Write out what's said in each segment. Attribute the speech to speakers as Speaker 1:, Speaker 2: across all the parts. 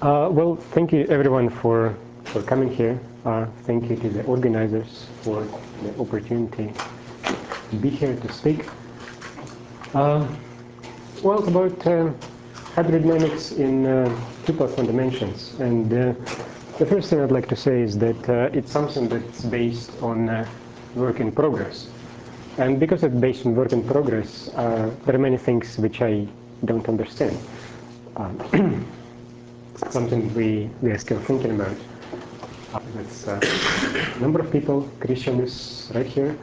Speaker 1: Well, thank you everyone for coming here. Thank you to the organizers for the opportunity to be here to speak. Well, it's about hydrodynamics in 2+1 dimensions. And the first thing I'd like to say is that it's something that's based on work in progress. And because it's based on work in progress, there are many things which I don't understand. Something we are still thinking about. That's a number of people. Christian is right here.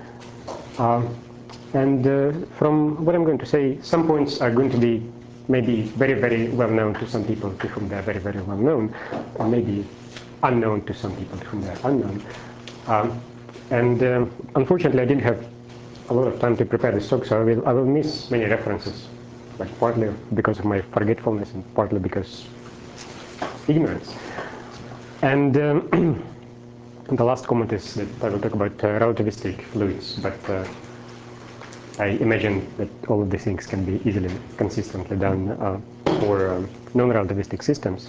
Speaker 1: And from what I'm going to say, some points are going to be maybe very, very well known to some people to whom they're very, very well known, or maybe unknown to some people to whom they're unknown. Unfortunately, I didn't have a lot of time to prepare this talk, so I will miss many references, like partly because of my forgetfulness and partly because ignorance. And the last comment is that I will talk about relativistic fluids, but I imagine that all of these things can be easily, consistently done for non-relativistic systems.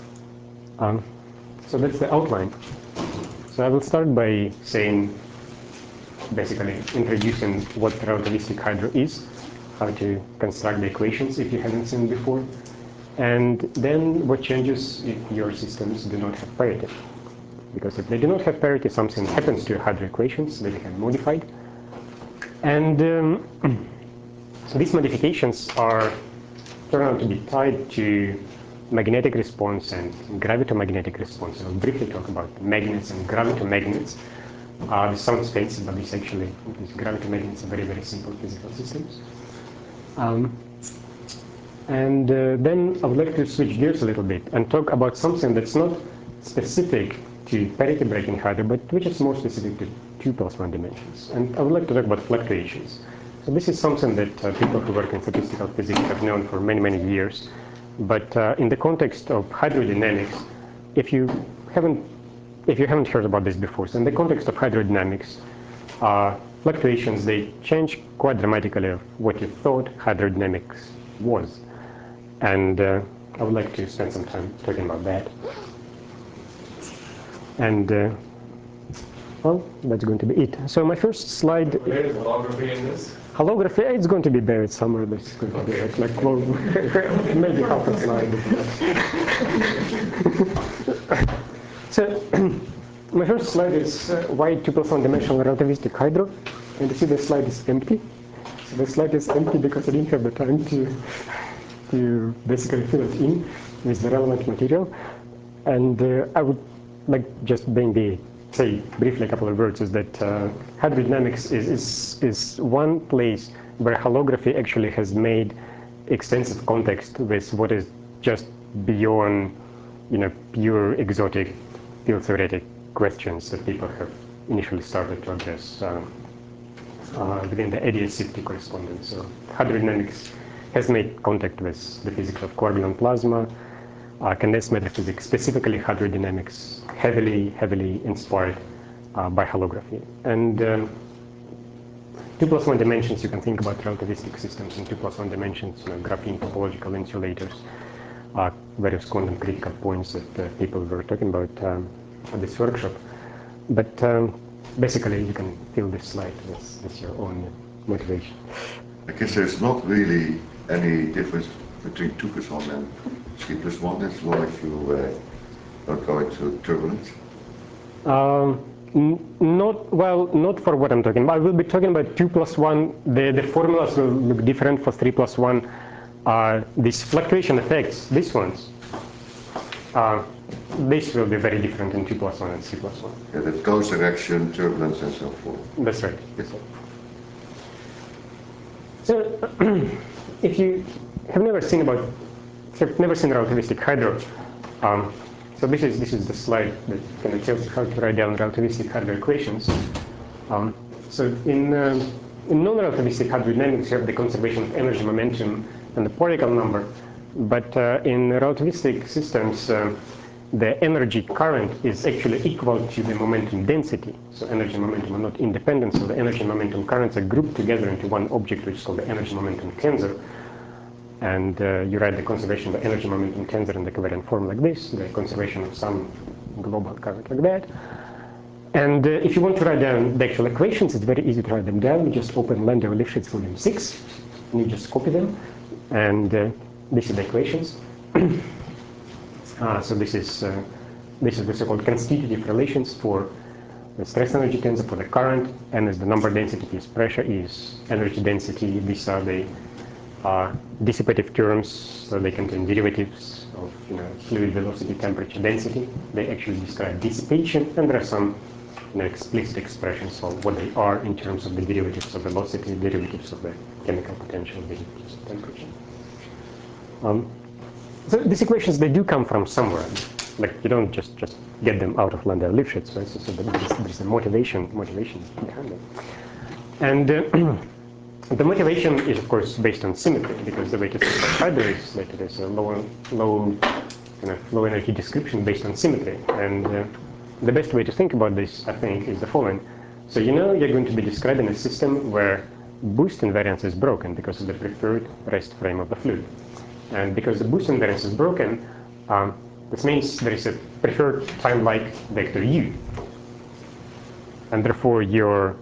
Speaker 1: So that's the outline. So I will start by saying, basically introducing what relativistic hydro is, how to construct the equations if you haven't seen before, and then what changes if your systems do not have parity. Because if they do not have parity, something happens to your hydro equations, they become modified. And so these modifications turn out to be tied to magnetic response and gravitomagnetic response. I'll briefly talk about magnets and gravitomagnet. They sound fancy, but these gravitomagnet are very, very simple physical systems. Then I would like to switch gears a little bit and talk about something that's not specific to parity breaking hydro, but which is more specific to 2+1 dimensions. And I would like to talk about fluctuations. So this is something that people who work in statistical physics have known for many, many years. But in the context of hydrodynamics, if you haven't heard about this before, so in the context of hydrodynamics, fluctuations, they change quite dramatically of what you thought hydrodynamics was. And I would like to spend some time talking about that. And well, that's going to be it. So my first slide.
Speaker 2: Where is holography in this?
Speaker 1: Holography, it's going to be buried somewhere. That's going to be like well, maybe half a slide. So my first slide is why 2+1 dimensional relativistic hydro. And you see the slide is empty. So the slide is empty because I didn't have the time to basically fill it in with the relevant material. And I would like just maybe say briefly a couple of words is that hydrodynamics is one place where holography actually has made extensive context with what is just beyond, pure exotic field theoretic questions that people have initially started to address within the ADS-CFT correspondence. So hydrodynamics has made contact with the physics of coagulant plasma, condensed matter physics, specifically hydrodynamics, heavily inspired by holography. And 2+1 dimensions, you can think about relativistic systems in 2+1 dimensions, graphene topological insulators, various quantum critical points that people were talking about at this workshop. But basically, you can fill this slide with your own motivation.
Speaker 3: I guess there's not really any difference between 2+1 and 3+1, as well if you don't go into turbulence.
Speaker 1: Not for what I'm talking about. I will be talking about 2+1. The formulas will look different for 3+1. These fluctuation effects, these ones, this will be very different in 2+1 and 3+1.
Speaker 3: Yeah, that gauge direction, turbulence, and so forth.
Speaker 1: That's right. Yes. So, if you have never seen relativistic hydro, so this is the slide that kind of tells you how to write down relativistic hydro equations. So in non-relativistic hydrodynamics, you have the conservation of energy, momentum, and the particle number. But in relativistic systems, the energy current is actually equal to the momentum density. So energy and momentum are not independent, so the energy and momentum currents are grouped together into one object, which is called the energy momentum tensor. and you write the conservation of the energy momentum tensor in the covariant form like this, the conservation of some global current like that. And if you want to write down the actual equations, it's very easy to write them down. You just open Landau-Lifshitz volume 6, and you just copy them, and these are the equations. So this is the so-called constitutive relations for the stress energy tensor for the current, and as the number density is pressure is energy density. These are the dissipative terms, so they contain derivatives of fluid velocity, temperature, density. They actually describe dissipation, and there are some explicit expressions of what they are in terms of the derivatives of velocity, derivatives of the chemical potential, derivatives of temperature. So these equations, they do come from somewhere. Like, you don't just get them out of Landau-Lifshitz, right? So there's a motivation behind it. And the motivation is, of course, based on symmetry, because the way to think about hydro is that it is a low energy description based on symmetry. And the best way to think about this, I think, is the following. So you're going to be describing a system where boost invariance is broken because of the preferred rest frame of the fluid. And because the boost invariance is broken, this means there is a preferred time-like vector u. And therefore, your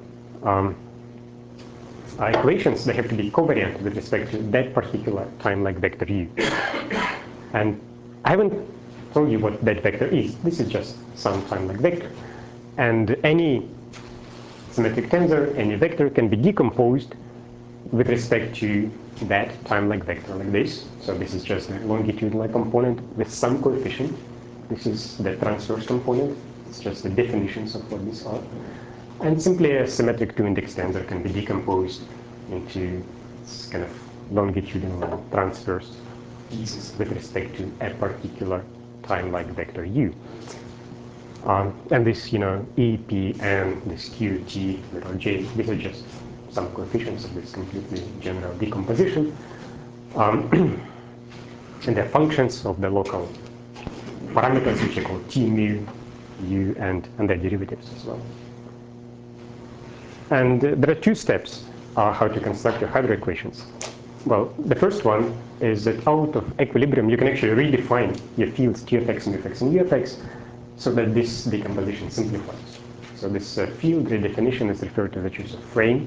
Speaker 1: equations, they have to be covariant with respect to that particular time-like vector u. And I haven't told you what that vector is. This is just some time-like vector. And any symmetric tensor, any vector, can be decomposed with respect to that time-like vector like this. So this is just the longitudinal component with some coefficient. This is the transverse component. It's just the definitions of what these are. And simply a symmetric two-index tensor can be decomposed into this kind of longitudinal transverse pieces with respect to a particular time-like vector u. And this, E, P, N, this Q, T, little j, these are just some coefficients of this completely general decomposition. And they're functions of the local parameters, which are called T, mu, u, and their derivatives as well. And there are two steps how to construct your hydro equations. Well, the first one is that out of equilibrium, you can actually redefine your fields Tfx, μx, and Ufx, so that this decomposition simplifies. So this field redefinition is referred to the choice of frame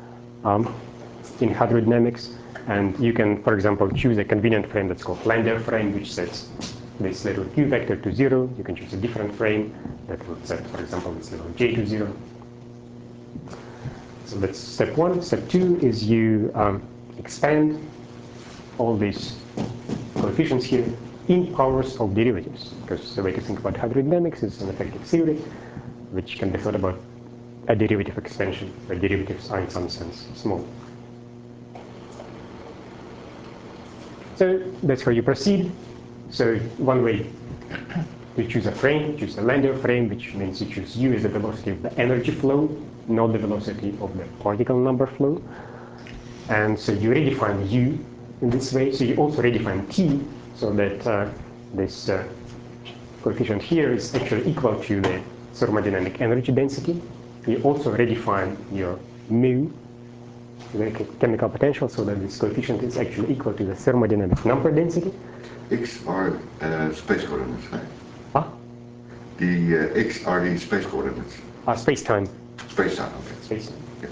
Speaker 1: in hydrodynamics. And you can, for example, choose a convenient frame that's called Landau frame, which sets this little q vector to 0. You can choose a different frame that would set, for example, this little j to 0. So that's step one. Step two is you expand all these coefficients here in powers of derivatives, because the way to think about hydrodynamics is an effective theory, which can be thought about a derivative expansion, where derivatives are in some sense small. So that's how you proceed. So one way to choose a frame, choose a Landau frame, which means you choose u as the velocity of the energy flow, not the velocity of the particle number flow. And so you redefine u in this way. So you also redefine t, so that this coefficient here is actually equal to the thermodynamic energy density. You also redefine your mu, the chemical potential, so that this coefficient is actually equal to the thermodynamic number density.
Speaker 3: X are space coordinates, right?
Speaker 1: Ah?
Speaker 3: The X are the space coordinates.
Speaker 1: Space-time.
Speaker 3: Space-time, okay.
Speaker 1: Space-time.
Speaker 3: Yeah.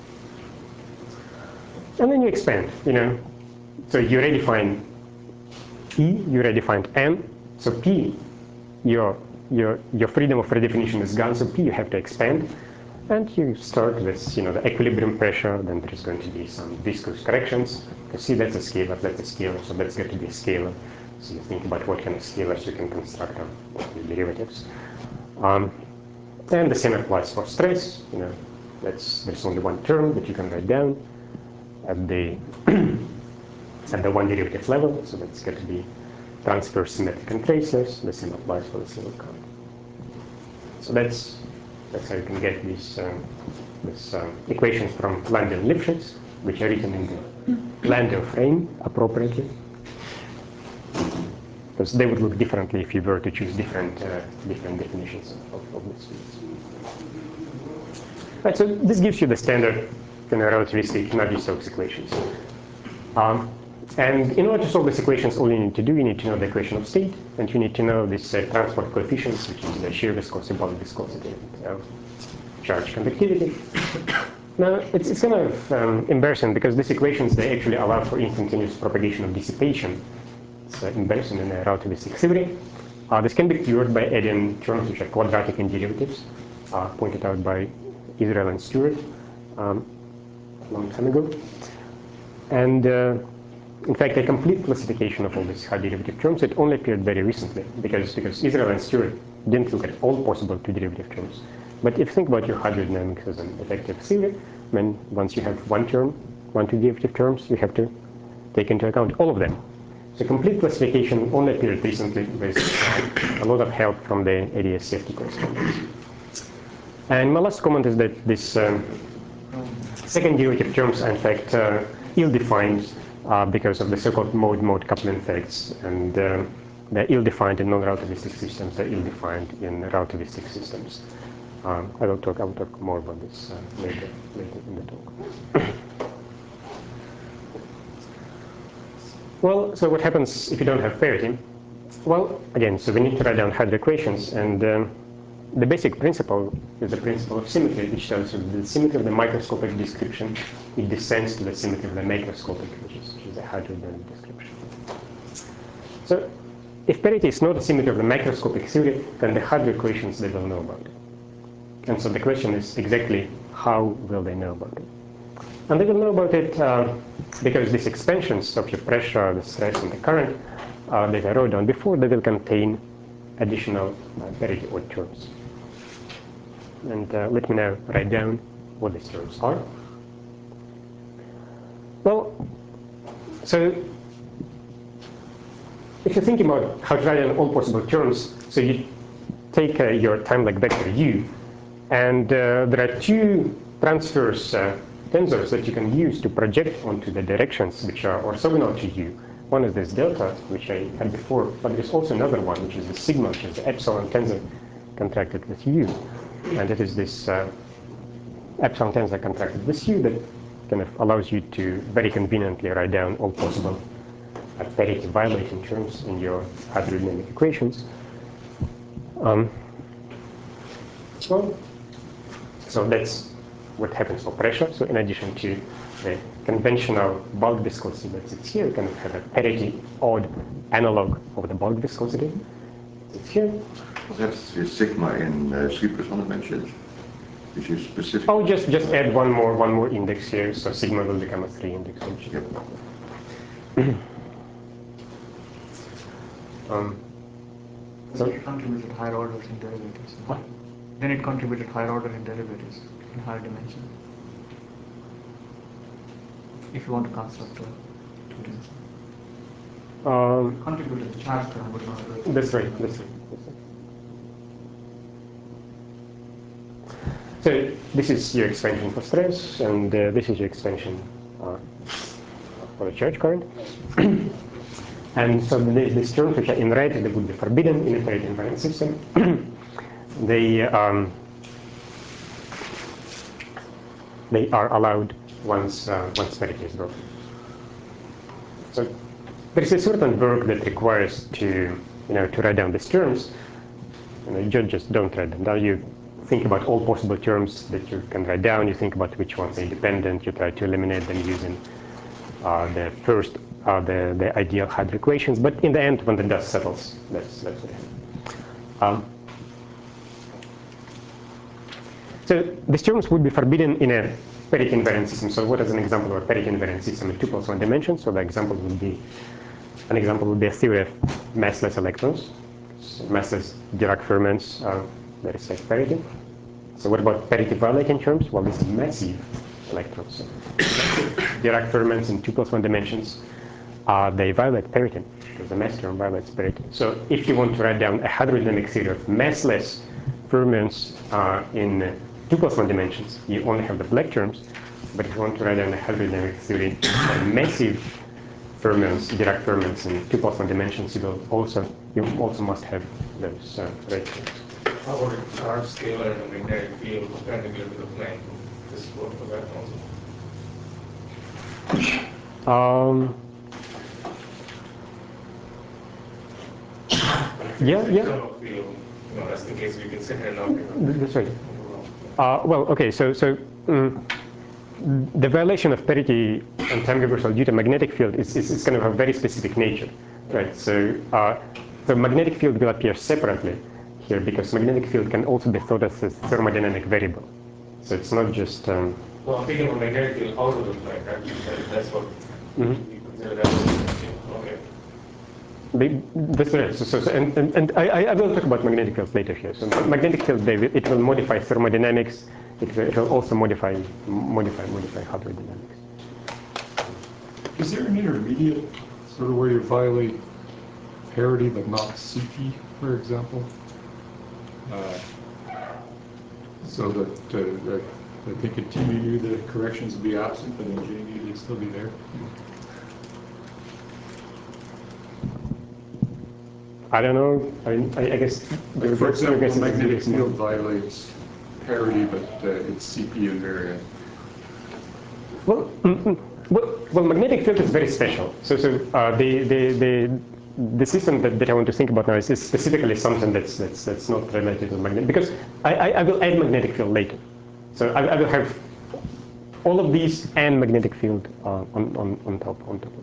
Speaker 1: And then you expand, So you redefine E, you redefined N. So P, your freedom of redefinition is gone. So P, you have to expand. And you start with, the equilibrium pressure. Then there is going to be some viscous corrections. You see, that's a scalar, that's a scalar. So that's going to be a scalar. So you think about what kind of scalars you can construct on the derivatives. And the same applies for stress. There's only one term that you can write down at the one derivative level. So that's going to be transverse, symmetric, and traceless. The same applies for the single current. So that's how you can get these equations from Landau and Lifshitz, which are written in the Landau frame appropriately, because they would look differently if you were to choose different definitions of these fields. Right, so this gives you the standard relativistic Navier-Stokes equations. And in order to solve these equations, all you need to do, you need to know the equation of state, and you need to know this transport coefficients, which is the shear viscosity, bulk viscosity, charge conductivity. Now, it's kind of embarrassing because these equations, they actually allow for instantaneous propagation of dissipation. It's embarrassing in a relativistic theory. This can be cured by adding terms which are quadratic in derivatives, pointed out by Israel and Stewart a long time ago. And in fact, a complete classification of all these high derivative terms, it only appeared very recently because Israel and Stewart didn't look at all possible two derivative terms. But if you think about your hydrodynamics as an effective theory, then once you have one two derivative terms, you have to take into account all of them. So complete classification only appeared recently with a lot of help from the ADS-CFT correspondence. And my last comment is that this second derivative terms are in fact ill-defined because of the so-called mode-mode coupling effects, and they're ill-defined in non-relativistic systems, they're ill-defined in relativistic systems. I will talk more about this later in the talk. Well, so what happens if you don't have parity? Well, again, so we need to write down Hydro equations, and the basic principle is the principle of symmetry, which tells you that the symmetry of the microscopic description, it descends to the symmetry of the macroscopic, which is the hydrodynamic description. So if parity is not the symmetry of the macroscopic theory, then the Hydro equations, they will know about it. And so the question is exactly how will they know about it? And they will know about it because these expansions of your pressure, the stress, and the current that I wrote down before, they will contain additional parity odd terms. And let me now write down what these terms are. Well, so if you're thinking about how to write down all possible terms, so you take your time-like vector u, and there are two transverse tensors that you can use to project onto the directions which are orthogonal to u. One is this delta, which I had before, but there's also another one, which is the sigma, which is the epsilon tensor contracted with u. And it is this epsilon tensor contracted with u that kind of allows you to very conveniently write down all possible parity violating terms in your hydrodynamic equations. So that's what happens for pressure. So in addition to the conventional bulk viscosity that sits here, you kind of have a parity odd analog of the bulk viscosity. It's here.
Speaker 3: That's your sigma in 3+1 dimensions. Is your specific?
Speaker 1: Oh, just add one more index here, so sigma will become a 3 index function.
Speaker 2: Yep.
Speaker 1: So
Speaker 2: it contributed higher orders in derivatives.
Speaker 1: What?
Speaker 2: Then it contributed higher order in derivatives in higher dimension. If you want to construct a contributed the charge current, but not the.
Speaker 1: That's right. That's right. So this is your expansion for stress, and this is your expansion for the charge current. And so these terms which are in red, they would be forbidden in a parity invariant system. They are allowed once parity is broken. So there is a certain work that requires to write down these terms. You just don't write them down. You think about all possible terms that you can write down. You think about which ones are independent. You try to eliminate them using the ideal Hydro equations. But in the end, when the dust settles, that's what happens. So these terms would be forbidden in a parity invariant system. So what is an example of a parity invariant system in 2+1 dimensions? So the example would be a theory of massless electrons. So massless Dirac fermions that is like parity. So what about parity violating terms? Well, this is massive electrons. So Dirac fermions in 2+1 dimensions, they violate parity because the mass term violates parity. So if you want to write down a hydrodynamic theory of massless fermions in 2+1 dimensions, you only have the black terms. But if you want to write down a hydrodynamic theory of massive fermions, Dirac fermions in 2+1 dimensions, you also must have those red terms.
Speaker 4: How about a charge scalar and a magnetic field perpendicular to the plane? This is what for that also.
Speaker 1: Yeah, yeah.
Speaker 4: External field, that's the case we can sit here now.
Speaker 1: That's right. Well, okay, the violation of parity and time reversal due to magnetic field is kind of a very specific nature, right? So the magnetic field will appear separately here because magnetic field can also be thought of as a thermodynamic variable. So it's not just...
Speaker 4: Well, I'm thinking of magnetic field out of the plane, right? That's what you consider that. Okay.
Speaker 1: That's right. And I will talk about magnetic fields later here. So magnetic field, it will modify thermodynamics. It will also modify hardware dynamics.
Speaker 5: Is there an intermediate sort of where you violate parity but not CP, for example? So that I think at TBU the corrections would be absent, but in JV they'd still be there.
Speaker 1: I don't know. I guess.
Speaker 5: Like for example, magnetic field violates parity, but it's CP invariant.
Speaker 1: Well, magnetic field is very special. So the system that I want to think about now is specifically something that's not related to magnetic, because I will add magnetic field later. So I will have all of these and magnetic field on top of it.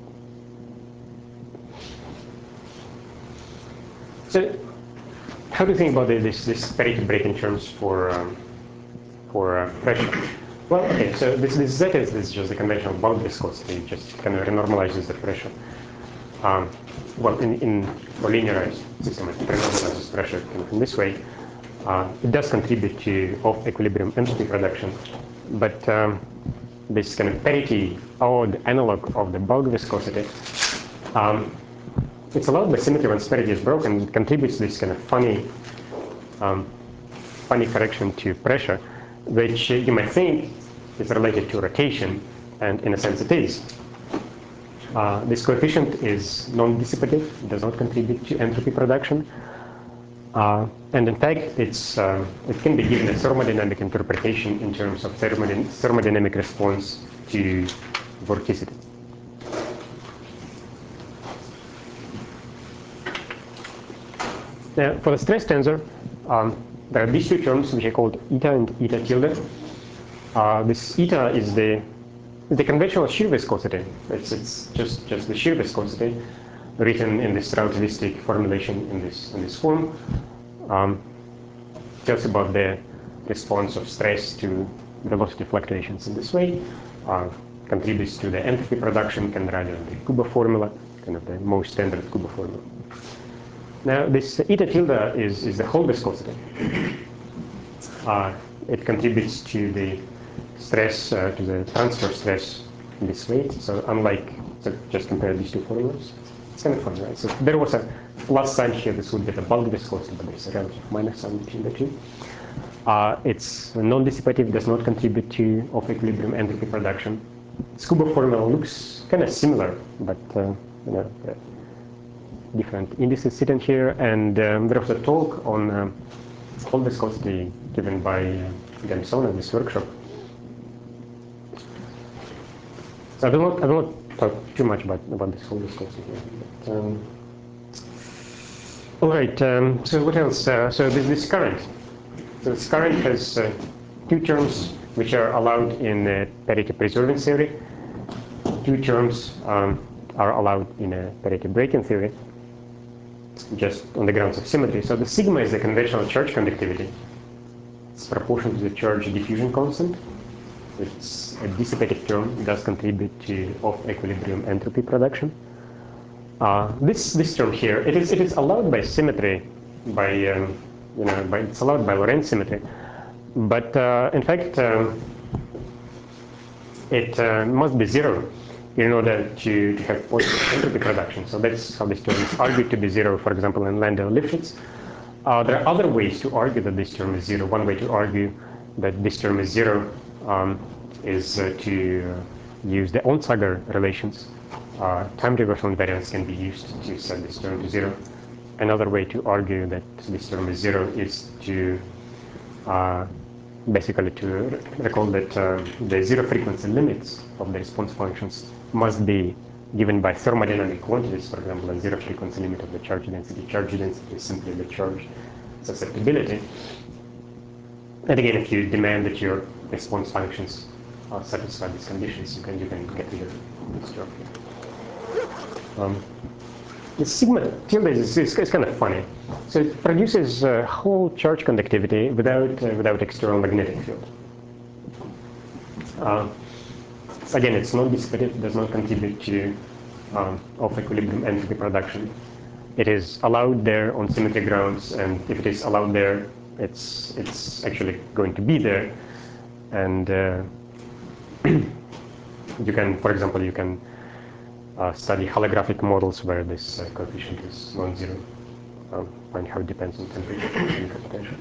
Speaker 1: So how do you think about this parity breaking terms for pressure? Well, okay, so this Z is just the conventional bulk viscosity. It just kind of renormalizes the pressure. Well, for linearized system, it renormalizes pressure kind of in this way. It does contribute to off-equilibrium entropy production, but this kind of parity odd analog of the bulk viscosity, it's allowed by symmetry when parity is broken. It contributes to this kind of funny correction to pressure, which you might think is related to rotation, and in a sense it is. This coefficient is non-dissipative, it does not contribute to entropy production. And in fact, it can be given a thermodynamic interpretation in terms of thermodynamic response to vorticity. Now, for the stress tensor, there are these two terms which are called eta and eta tilde. This eta is the conventional shear viscosity. It's just the shear viscosity written in this relativistic formulation in this form. Tells about the response of stress to velocity fluctuations in this way. Contributes to the entropy production, can run on the Kubo formula, kind of the most standard Kubo formula. Now, this eta tilde is the whole viscosity. It contributes to the stress, to the transfer stress in this way. So unlike, so just compare these two formulas. It's kind of funny, right? So there was a plus sign here. This would be the bulk viscosity, but there's a relative minus sign between the two. It's non-dissipative, does not contribute to off-equilibrium entropy production. This Kubo formula looks kind of similar, but different indices sitting here. And there was a talk on whole viscosity given by Gamson in this workshop. So I will not talk too much about this whole viscosity here. But, all right. So what else? So this current. So this current has two terms which are allowed in parity preserving theory. Two terms are allowed in a parity breaking theory, just on the grounds of symmetry. So the sigma is the conventional charge conductivity. It's proportional to the charge diffusion constant. It's a dissipative term. It does contribute to off-equilibrium entropy production. This term here, it is allowed by symmetry, it's allowed by Lorentz symmetry, but in fact it must be zero in order to have positive entropy production. So that's how this term is argued to be zero, for example, in Landau-Lifshitz. There are other ways to argue that this term is zero. One way to argue that this term is zero is to use the Onsager relations. Time reversal invariance can be used to set this term to zero. Another way to argue that this term is zero is to basically to recall that the zero frequency limits of the response functions must be given by thermodynamic quantities, for example, a zero frequency limit of the charge density. Charge density is simply the charge susceptibility. And again, if you demand that your response functions satisfy these conditions, you can get rid of this term here. The sigma tilde is kind of funny. So it produces whole charge conductivity without external magnetic field. Again, it's not dissipative, does not contribute to off-equilibrium entropy production. It is allowed there on symmetry grounds, and if it is allowed there, it's actually going to be there. And you can, for example, you can study holographic models where this coefficient is non-zero. Find how it depends on temperature and potential.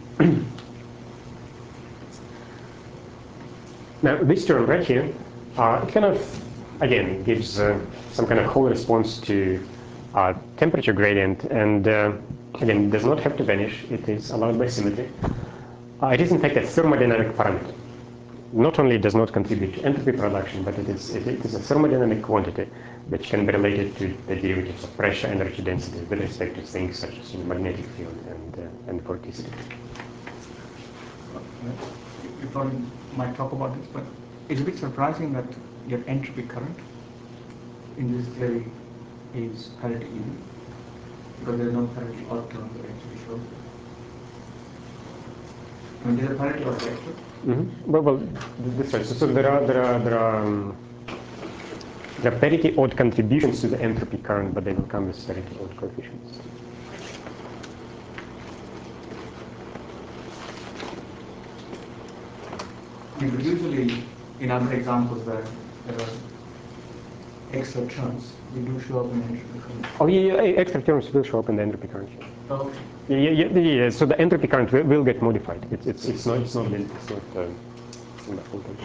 Speaker 1: Now, this term right here, it kind of, again, gives some kind of whole response to temperature gradient, and again, does not have to vanish. It is allowed by symmetry. It is in fact a thermodynamic parameter. Not only does not contribute to entropy production, but it is a thermodynamic quantity which can be related to the derivatives of pressure, energy density with respect to things such as magnetic field and vorticity.
Speaker 2: You probably might talk about this, but it's a bit surprising that your entropy current in this theory is parity even, because there is no parity odd term that actually shows it. I mean, there's a parity odd vector.
Speaker 1: Mm-hmm. Well, this way. So there are parity odd contributions to the entropy current, but they will come with parity odd coefficients.
Speaker 2: But usually, in other examples where there are extra terms, they do show up in entropy current.
Speaker 1: Oh yeah, extra terms will show up in the entropy current.
Speaker 2: Oh.
Speaker 1: Yeah. So the entropy current will get modified. It's not in the full term.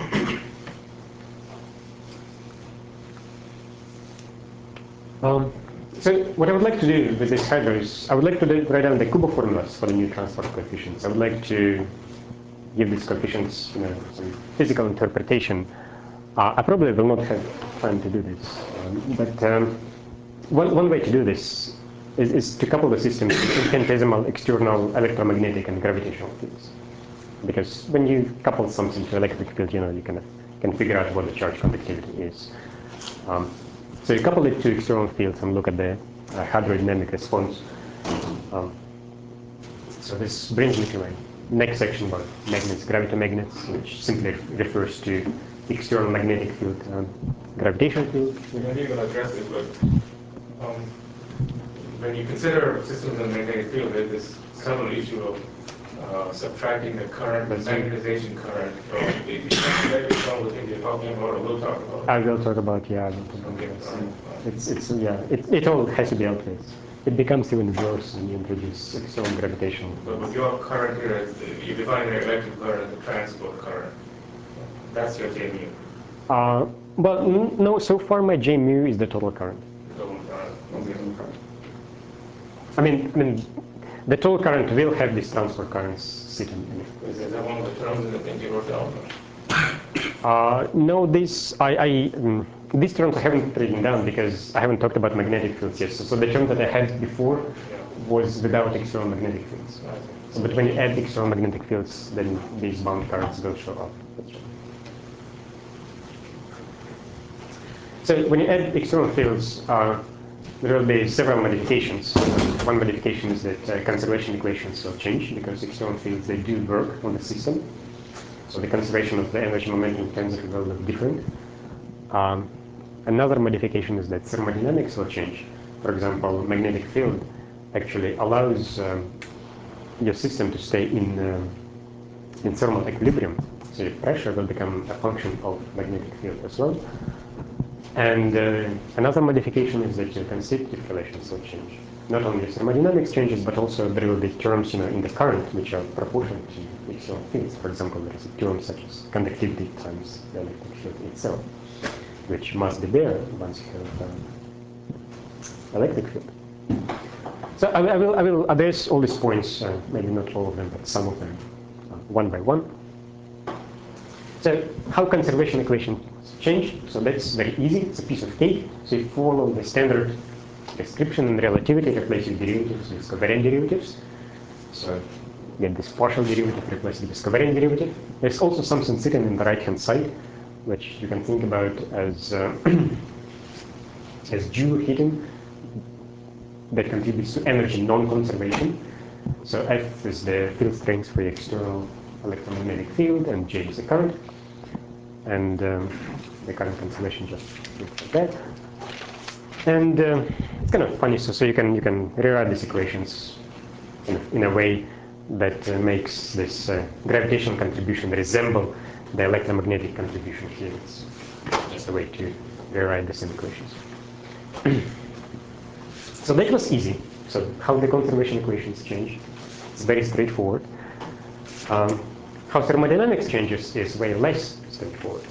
Speaker 1: So what I would like to do with this hydro is I would like to write down the Kubo formulas for the new transport coefficients. I would like to give these coefficients, some physical interpretation. I probably will not have time to do this, but one way to do this is to couple the system to infinitesimal external electromagnetic and gravitational fields. Because when you couple something to electric field, you can figure out what the charge conductivity is. So you couple it to external fields and look at the hydrodynamic response. So this brings me to my next section about magnets, gravitomagnets, which simply refers to external magnetic field and gravitational field.
Speaker 4: I know you're going to address this, but when you consider systems of magnetic field, there's this subtle issue of subtracting the current, the magnetization current. So maybe some of the things you're talking about, or we'll talk about.
Speaker 1: I will talk about, it all has to be outwards. It becomes even worse when you introduce external gravitational.
Speaker 4: But your current here is, you define the electric current as the transport current. That's your JMU.
Speaker 1: But no, so far my J mu is the total current.
Speaker 4: Total current. Okay.
Speaker 1: I mean, the total current will have these transport currents sitting in it.
Speaker 4: Is that one of the terms in the thing you wrote down?
Speaker 1: No, these terms I haven't written down because I haven't talked about magnetic fields yet. So the term that I had before was without external magnetic fields. So, but when you add external magnetic fields, then these bound currents will show up. So when you add external fields, there will be several modifications. One modification is that conservation equations will change because external fields, they do work on the system. So the conservation of the energy momentum tensor will look different. Another modification is that thermodynamics will change. For example, magnetic field actually allows your system to stay in thermal equilibrium. So your pressure will become a function of magnetic field as well. And another modification is that your constitutive relations will change. Not only thermodynamics changes, but also there will be terms in the current which are proportional to external fields. For example, there is a term such as conductivity times the electric field itself, which must be there once you have electric field. So I will address all these points, maybe not all of them, but some of them, one by one. So how conservation equations change? So that's very easy. It's a piece of cake. So you follow the standard description and relativity, replace your derivatives with covariant derivatives. So get this partial derivative replaced with this covariant derivative. There's also something sitting in the right-hand side, which you can think about as Joule heating that contributes to energy non-conservation. So F is the field strength for the external electromagnetic field, and J is the current. And the current conservation just looks like that. And it's kind of funny, so you can rewrite these equations in a way that makes this gravitational contribution resemble the electromagnetic contribution here. It's just a way to rewrite the same equations. So that was easy. So how the conservation equations change, it's very straightforward. How thermodynamics changes is way less straightforward.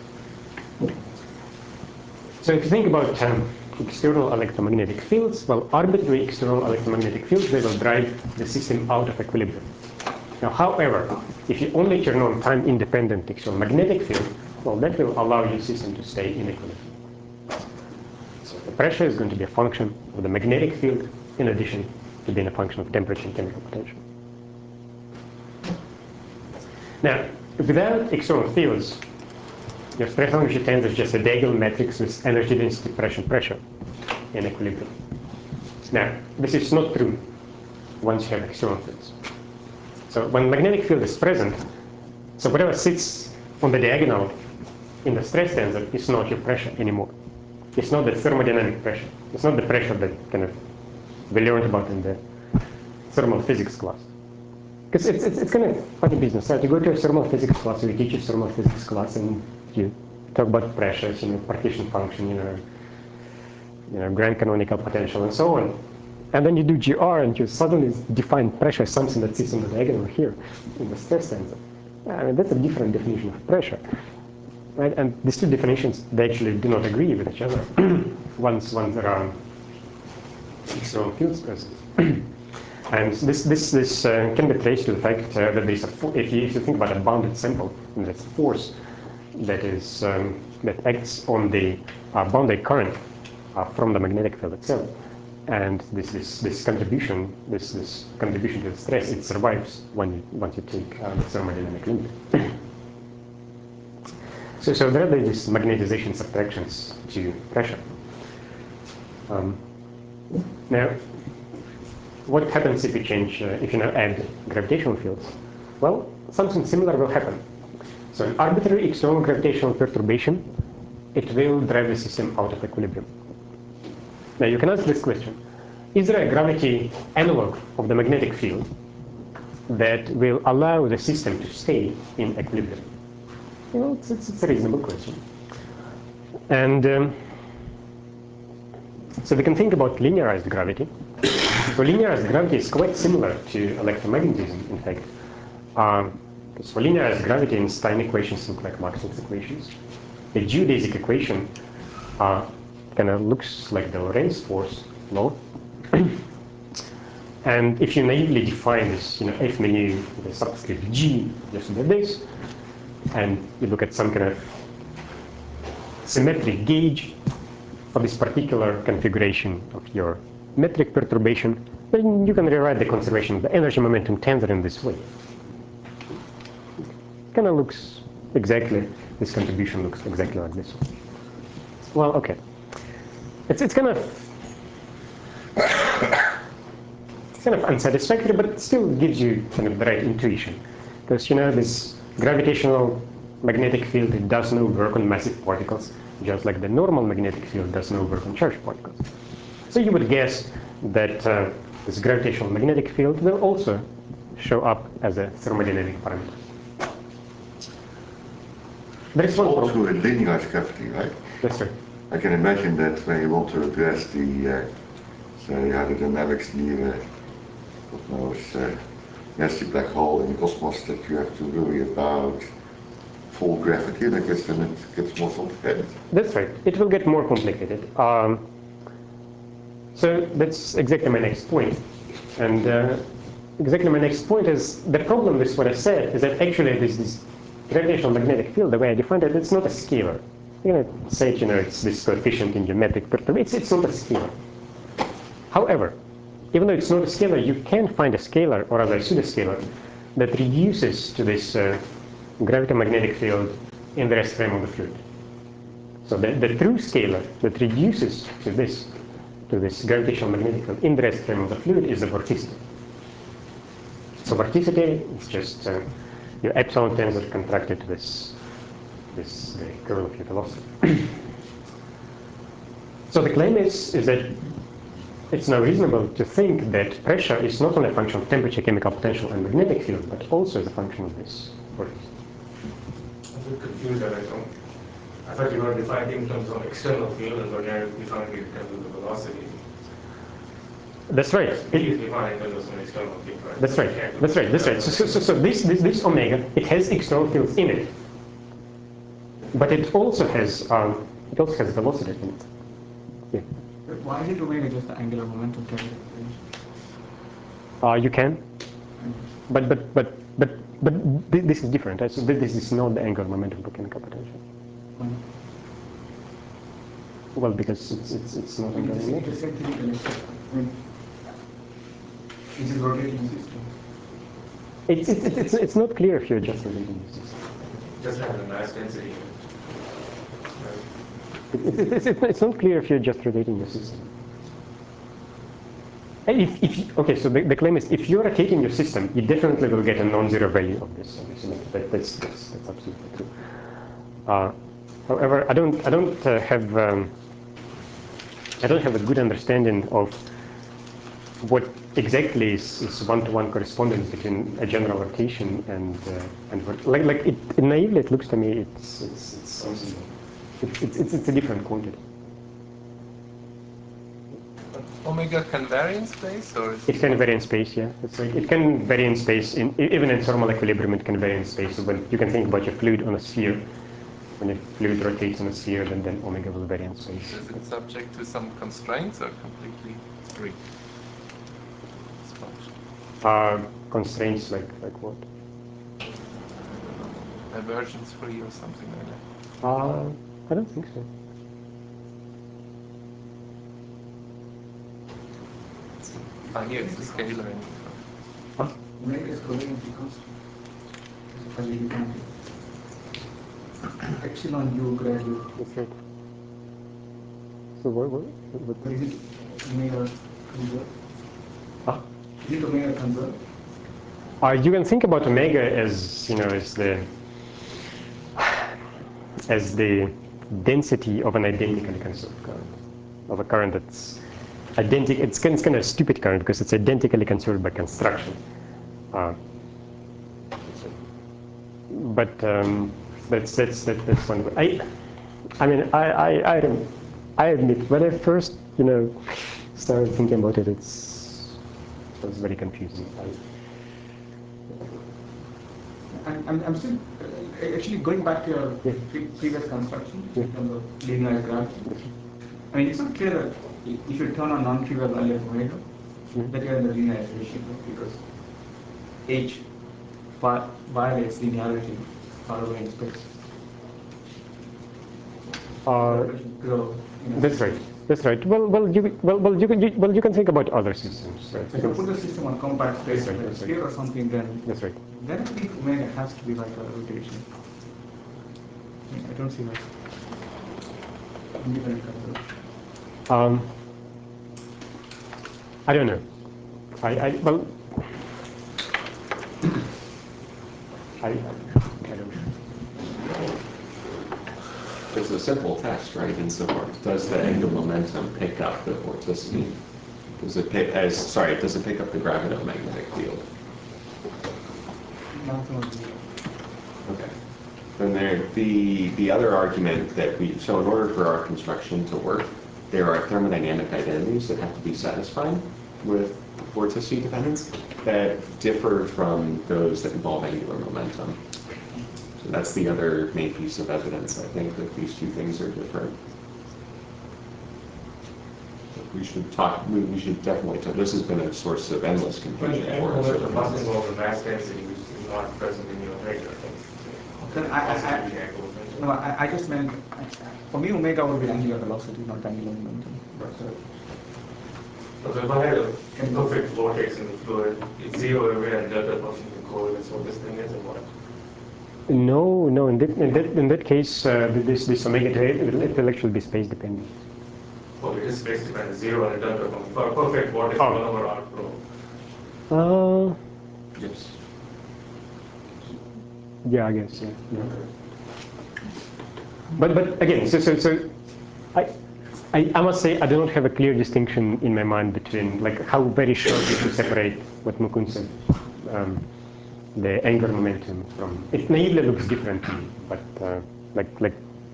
Speaker 1: So if you think about external electromagnetic fields, well, arbitrary external electromagnetic fields, they will drive the system out of equilibrium. Now, however, if you only turn on time-independent external magnetic field, well, that will allow your system to stay in equilibrium. So the pressure is going to be a function of the magnetic field in addition to being a function of temperature and chemical potential. Now, without external fields, your stress energy tensor is just a diagonal matrix with energy density, pressure in equilibrium. Now, this is not true once you have external fields. So when magnetic field is present, so whatever sits on the diagonal in the stress tensor is not your pressure anymore. It's not the thermodynamic pressure. It's not the pressure that we learned about in the thermal physics class. Because it's kind of funny business, right? You go to a thermal physics class, or you teach a thermal physics class, and you talk about pressures, partition function, grand canonical potential, and so on. And then you do GR, and you suddenly define pressure as something that sits on the diagonal here in the stress tensor. I mean, that's a different definition of pressure, right? And these two definitions, they actually do not agree with each other once there are external fields present. And this can be traced to the fact that there's if you think about a bounded sample, there's a force that is that acts on the boundary current from the magnetic field itself, and this contribution to the stress, it survives once you take the thermodynamic limit. So there are these magnetization subtractions to pressure. Now, what happens if you change, if you now add gravitational fields? Well, something similar will happen. So an arbitrary external gravitational perturbation, it will drive the system out of equilibrium. Now you can ask this question: is there a gravity analog of the magnetic field that will allow the system to stay in equilibrium? It's a reasonable question. And so we can think about linearized gravity. So linearized gravity is quite similar to electromagnetism, in fact. Because for linearized gravity, Einstein equations look like Maxwell's equations. The geodesic equation kind of looks like the Lorentz force law. And if you naively define this, F menu with a subscript G, just like this, and you look at some kind of symmetric gauge for this particular configuration of your metric perturbation, then you can rewrite the conservation of the energy momentum tensor in this way. Kind of looks exactly, this contribution looks exactly like this one. Well, okay. It's kind of unsatisfactory, but it still gives you kind of the right intuition. Because this gravitational magnetic field, it does no work on massive particles, just like the normal magnetic field does no work on charged particles. So you would guess that this gravitational magnetic field will also show up as a thermodynamic parameter. There is one
Speaker 3: also
Speaker 1: problem.
Speaker 3: a linearized gravity, right?
Speaker 1: That's right.
Speaker 3: I can imagine that when you want to address the, say, hydrodynamics near nasty black hole in the cosmos, that you have to worry about full gravity, and I guess then it gets more complicated.
Speaker 1: That's right. It will get more complicated. So that's exactly my next point. And exactly my next point is the problem with what I said is that actually there's this gravitational magnetic field, the way I defined it, it's not a scalar. You're going to say, it's this coefficient in geometric perturbation. It's not a scalar. However, even though it's not a scalar, you can find a scalar, or rather a pseudoscalar, that reduces to this gravity-magnetic field in the rest frame of the fluid. So the true scalar that reduces to this gravitational magnetic field in the rest frame of the fluid is the vorticity. So vorticity is just your epsilon tensor contracted to this the curl of your velocity. So the claim is that it's now reasonable to think that pressure is not only a function of temperature, chemical potential, and magnetic field, but also is a function of this vorticity.
Speaker 4: I'm a bit confused that I thought you were defining in terms of external field and we're now defining it in terms of the velocity.
Speaker 1: That's right.
Speaker 4: It is defined in terms of an external field, right?
Speaker 1: That's right. That's right. That's right. So this omega, it has external fields in it, but it also has velocity in it. Yeah.
Speaker 2: But why is it omega just the angular momentum carried?
Speaker 1: You can, but this is different. Right? So this is not the angular momentum for chemical potential. Well, because it's not angular momentum.
Speaker 2: Is it rotating system?
Speaker 1: It's not clear if you're just rotating the system.
Speaker 4: It doesn't have the mass density.
Speaker 1: It's not clear if you're just rotating the system. And okay, so the claim is if you're rotating your system, you definitely will get a non-zero value of this. That's absolutely true. However, I don't have a good understanding of what exactly is one-to-one correspondence between a general rotation and like naively it looks to me it's a different quantity.
Speaker 6: Omega can vary in space, or is
Speaker 1: it can vary in space? Yeah, that's right. It can vary in space. Even in thermal equilibrium, it can vary in space. So when you can think about your fluid on a sphere, when your fluid rotates on a sphere, then omega will vary in space.
Speaker 6: Is it subject to some constraints or completely free?
Speaker 1: Constraints like what?
Speaker 6: Divergence free or something like that?
Speaker 1: I don't think so.
Speaker 6: Here it's a scalar.
Speaker 1: Huh?
Speaker 2: Omega is covalently constant. As we defined it. Epsilon u grad u.
Speaker 1: That's right. So what?
Speaker 2: But is it omega conserved?
Speaker 1: Huh?
Speaker 2: Is it omega conserved?
Speaker 1: You can think about omega as as the density of an identically conserved current, of a current that's identical. It's kind of a stupid current because it's identically conserved by construction. But that's one way. I mean, I admit when I first started thinking about it, it was very confusing.
Speaker 2: I'm still actually going back to your previous construction in terms of linear gravity. I mean, it's not clear that if you turn on non-trivial value of omega, that you're in the linearization, right? Because h violates linearity far away in space.
Speaker 1: That's right. That's right. Well, you can think about other systems. Right?
Speaker 2: So if you put the system on compact space, like a sphere or something, then
Speaker 1: that's right.
Speaker 2: Then I think omega has to be like a rotation. I don't see like independent conservation.
Speaker 1: I don't know. I don't know.
Speaker 7: It's a simple test, right? Insofar, does the angular momentum pick up the vorticity? Does it pick does it pick up the gravito-magnetic field? Okay. Then the other argument that so in order for our construction to work, there are thermodynamic identities that have to be satisfied with vorticity dependence that differ from those that involve angular momentum. So that's the other main piece of evidence, I think, that these two things are different. We should definitely talk. This has been a source of endless confusion for us.
Speaker 4: Must involve the mass density, which is not present in your omega.
Speaker 2: Then
Speaker 4: possibility angle was mentioned.
Speaker 2: no, I just meant, for me, omega would be angular velocity, not angular momentum.
Speaker 4: So if I had a perfect vortex in the fluid, it's zero everywhere and delta function can correlate what this thing is or what?
Speaker 1: No, no. In that case, this omega it will actually be space dependent.
Speaker 4: Well, it is space dependent, zero and a delta function. For a perfect vortex,
Speaker 1: Oh.
Speaker 4: 1 over r flow.
Speaker 2: Yes.
Speaker 1: Yeah, I guess. Yeah. Yeah. But again, so I must say I do not have a clear distinction in my mind between like how very sharply to separate what Mukund said, the angular momentum from. It naively looks different to me, but like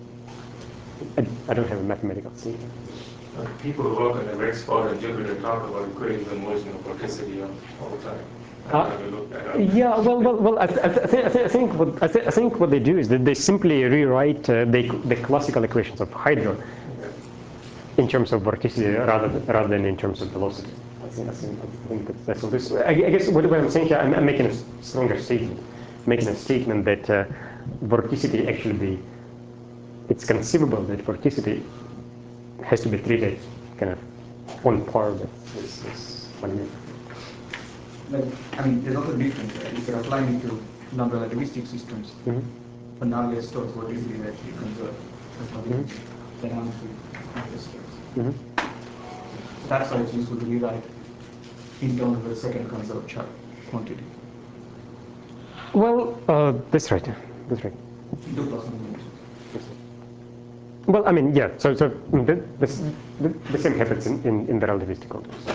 Speaker 1: I don't have a mathematical statement.
Speaker 4: People who work on the red spot and Jupiter talk about equating the motion of vorticity all the time.
Speaker 1: Yeah, well. I think what they do is that they simply rewrite the classical equations of hydro in terms of vorticity rather than in terms of velocity. I think that's all this. I guess what I'm saying here, I'm making a stronger statement, making a statement that vorticity actually it's conceivable that vorticity has to be treated kind of on par with this magnetic.
Speaker 2: But, I mean, there's also a difference, right? If you're applying it to non-relativistic systems, for now let's talk about vorticity that you conserve. That's not the dynamically stress. That's why it's useful to rewrite in terms of the second conserved charge quantity.
Speaker 1: Well, that's right. That's right.
Speaker 2: Do plus movement.
Speaker 1: Well, I mean, yeah. So the same happens in the relativistic context.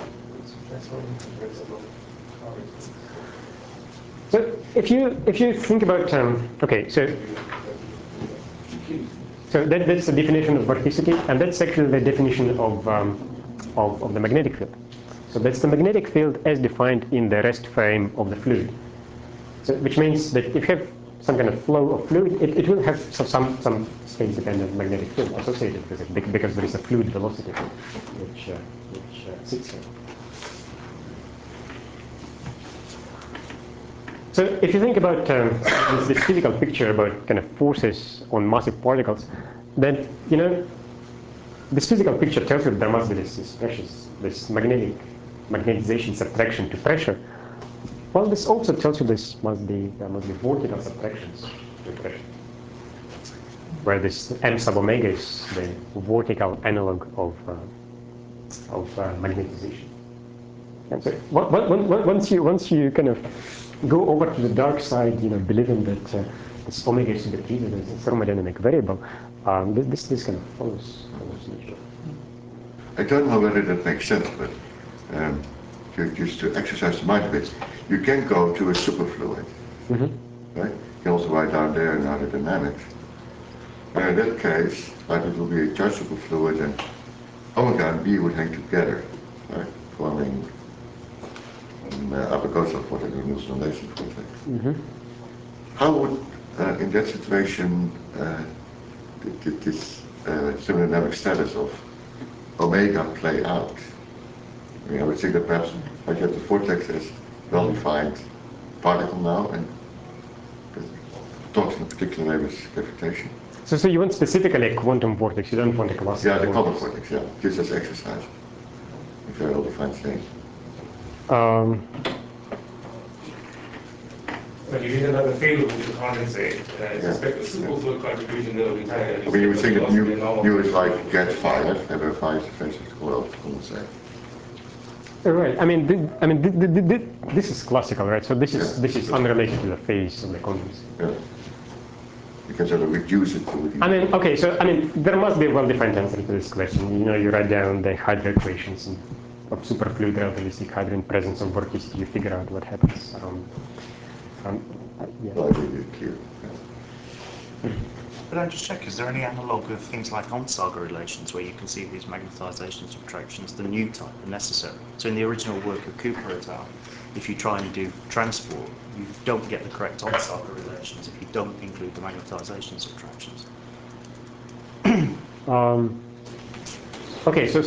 Speaker 1: So if you think about okay, so that's the definition of vorticity, and that's actually the definition of the magnetic field. So that's the magnetic field as defined in the rest frame of the fluid. So which means that if you have some kind of flow of fluid, it will have some space-dependent magnetic field associated with it because there is a fluid velocity which sits here. So if you think about this physical picture about kind of forces on massive particles, then this physical picture tells you that there must be this magnetization subtraction to pressure. Well, this also tells you there must be vortical subtractions to pressure, where this m sub omega is the vortical analog of magnetization. And so once you kind of go over to the dark side, believing that this omega is to be treated as a thermodynamic variable, this kind of follows nature.
Speaker 3: I don't know whether that makes sense, but just to exercise the mind a bit, you can go to a superfluid, right? You can also write down there in hydrodynamics. In that case, like it will be a charged superfluid, and omega and B would hang together, right? Forming an Abergaussian vortex or Nielsen-Lacey vortex. How would, in that situation, this thermodynamic status of omega play out? I mean, I would think that perhaps like you have the vortex as well-defined particle now, and talks in a particular way with gravitation.
Speaker 1: So you want specifically a quantum vortex, you don't want a classical
Speaker 3: Yeah, the quantum
Speaker 1: vortex.
Speaker 3: vortex, yeah, just as exercise. A very well-defined thing.
Speaker 4: But you need another field which will condensate. I suspect the superfluid contribution there will be tighter.
Speaker 3: I mean, you would think that you would like get fire, have a fire phase of condensate.
Speaker 1: Right. I mean, this is classical, right? So this is unrelated to the phase of the condensate.
Speaker 3: Yeah. You can sort of reduce it to the...
Speaker 1: I mean, okay. So there must be a well-defined answer to this question. You write down the hydro equations of superfluid relativistic hydro in presence of vorticity. You figure out what happens around. Yeah.
Speaker 3: Well, I made it clear. Yeah.
Speaker 8: But don't just check, is there any analogue with things like Onsager relations where you can see these magnetization subtractions, the new type, are necessary? So in the original work of Cooper et al., if you try and do transport, you don't get the correct Onsager relations if you don't include the magnetization subtractions.
Speaker 1: Okay, so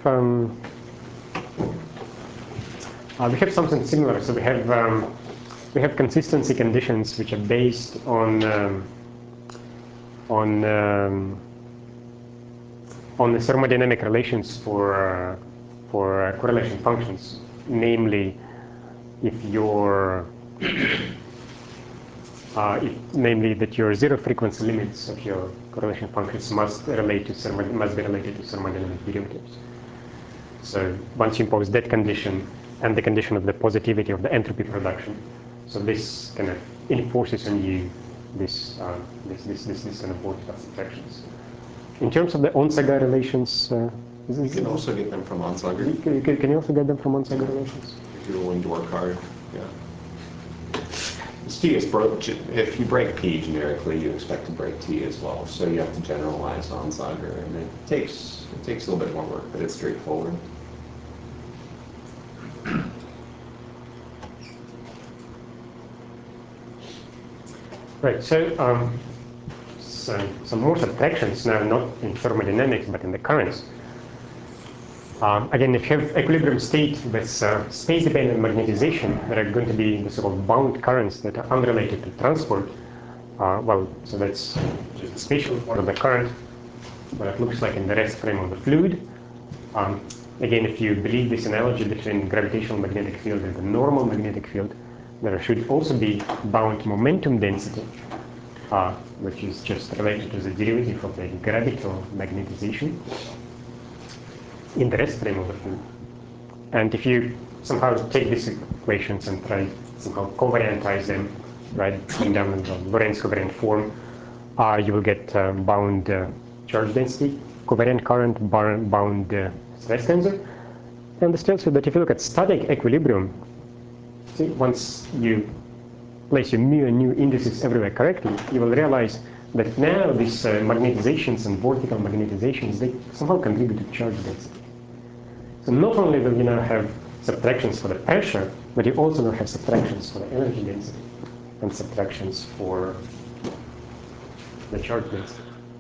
Speaker 1: we have something similar. So we have we have consistency conditions which are based on the thermodynamic relations for correlation functions, namely if your namely that your zero frequency limits of your correlation functions must be related to thermodynamic derivatives. So once you impose that condition and the condition of the positivity of the entropy production, so this kind of enforces on you this kind of vortical subtractions. In terms of the Onsager relations,
Speaker 7: You can also get them from Onsager.
Speaker 1: Can you also get them from Onsager relations?
Speaker 7: If you're willing to work hard, yeah. T is if you break P generically, you expect to break T as well. So you have to generalize Onsager, and it takes a little bit more work, but it's straightforward.
Speaker 1: Right. So some more subtractions now, not in thermodynamics but in the currents. Again, if you have equilibrium state with space-dependent magnetization, there are going to be the sort of bound currents that are unrelated to transport. So that's just the spatial part of the current, what it looks like in the rest frame of the fluid. Again, if you believe this analogy between gravitational magnetic field and the normal magnetic field, there should also be bound momentum density, which is just related to the derivative of the gravital magnetization in the rest frame of the fluid. And if you somehow take these equations and try somehow covariantize them, right, putting them in the Lorentz covariant form, you will get bound charge density, covariant current, bound stress tensor. And this tells you that if you look at static equilibrium, see, once you place your mu and nu indices everywhere correctly, you will realize that now these magnetizations and vortical magnetizations, they somehow contribute to charge density. So not only will you now have subtractions for the pressure, but you also now have subtractions for the energy density and subtractions for the charge density,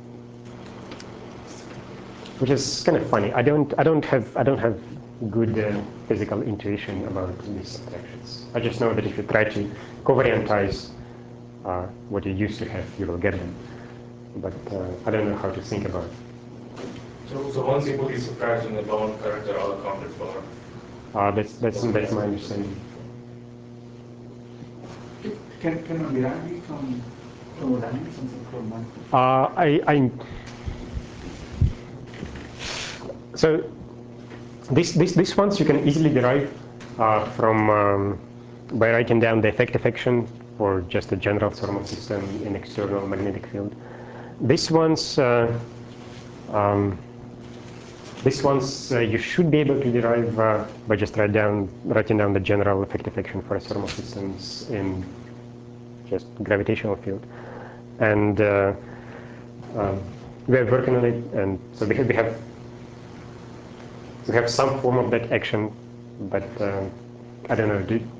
Speaker 1: which is kind of funny. I don't have good physical intuition about these subtractions. I just know that if you try to covariantize what you used to have, you will get them. But I don't know how to think about it.
Speaker 4: So once you put these subtractions, the bound currents are all accounted for.
Speaker 1: That's my understanding.
Speaker 2: Can one derive it from thermodynamics and from
Speaker 1: So these ones you can easily derive from by writing down the effective action for just a general thermal system in external magnetic field. These ones you should be able to derive by just writing down the general effective action for thermal systems in just gravitational field. And we are working on it, and so we have some form of that action, but I don't know.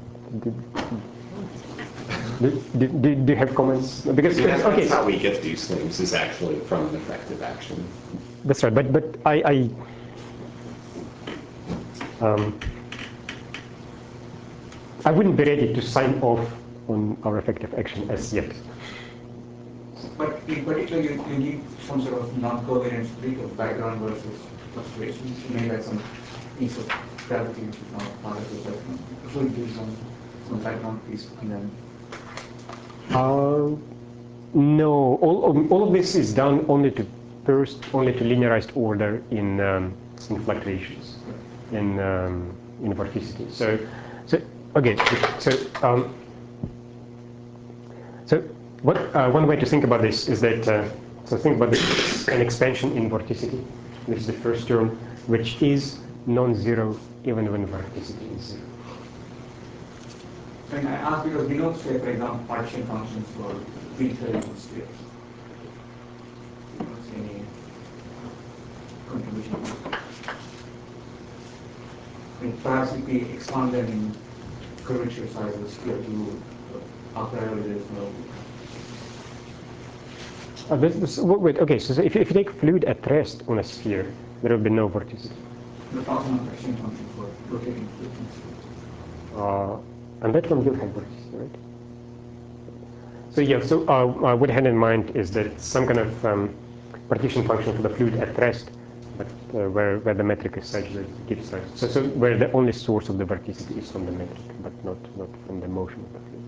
Speaker 1: Do you have comments? Because
Speaker 7: That's how we get these things, is actually from an effective action.
Speaker 1: That's right, but I wouldn't be ready to sign off on our effective action as yet.
Speaker 2: But in particular, you need some sort of non-covariant split of background versus fluctuations. You may have some piece of gravity which is not part of the judgment. So you give some background piece and then.
Speaker 1: No, all of this is done only to linearized order in fluctuations, in vorticity. So okay. So what one way to think about this is that so think about this as an expansion in vorticity. This is the first term, which is non-zero even when vorticity is zero.
Speaker 2: And I ask because we don't say, for example, partition functions for three-dimensional spheres. We don't see any contribution. And perhaps if we expand them in curvature size of the sphere to a priori there's no.
Speaker 1: Wait, okay, so if you take fluid at rest on a sphere, there will be no vorticity.
Speaker 2: The partition function for rotating fluid.
Speaker 1: And that one will have vorticity, right? So yeah, so what I had in mind is that some kind of partition function for the fluid at rest, but where the metric is such that it gives us, so where the only source of the vorticity is from the metric, but not from the motion of the fluid.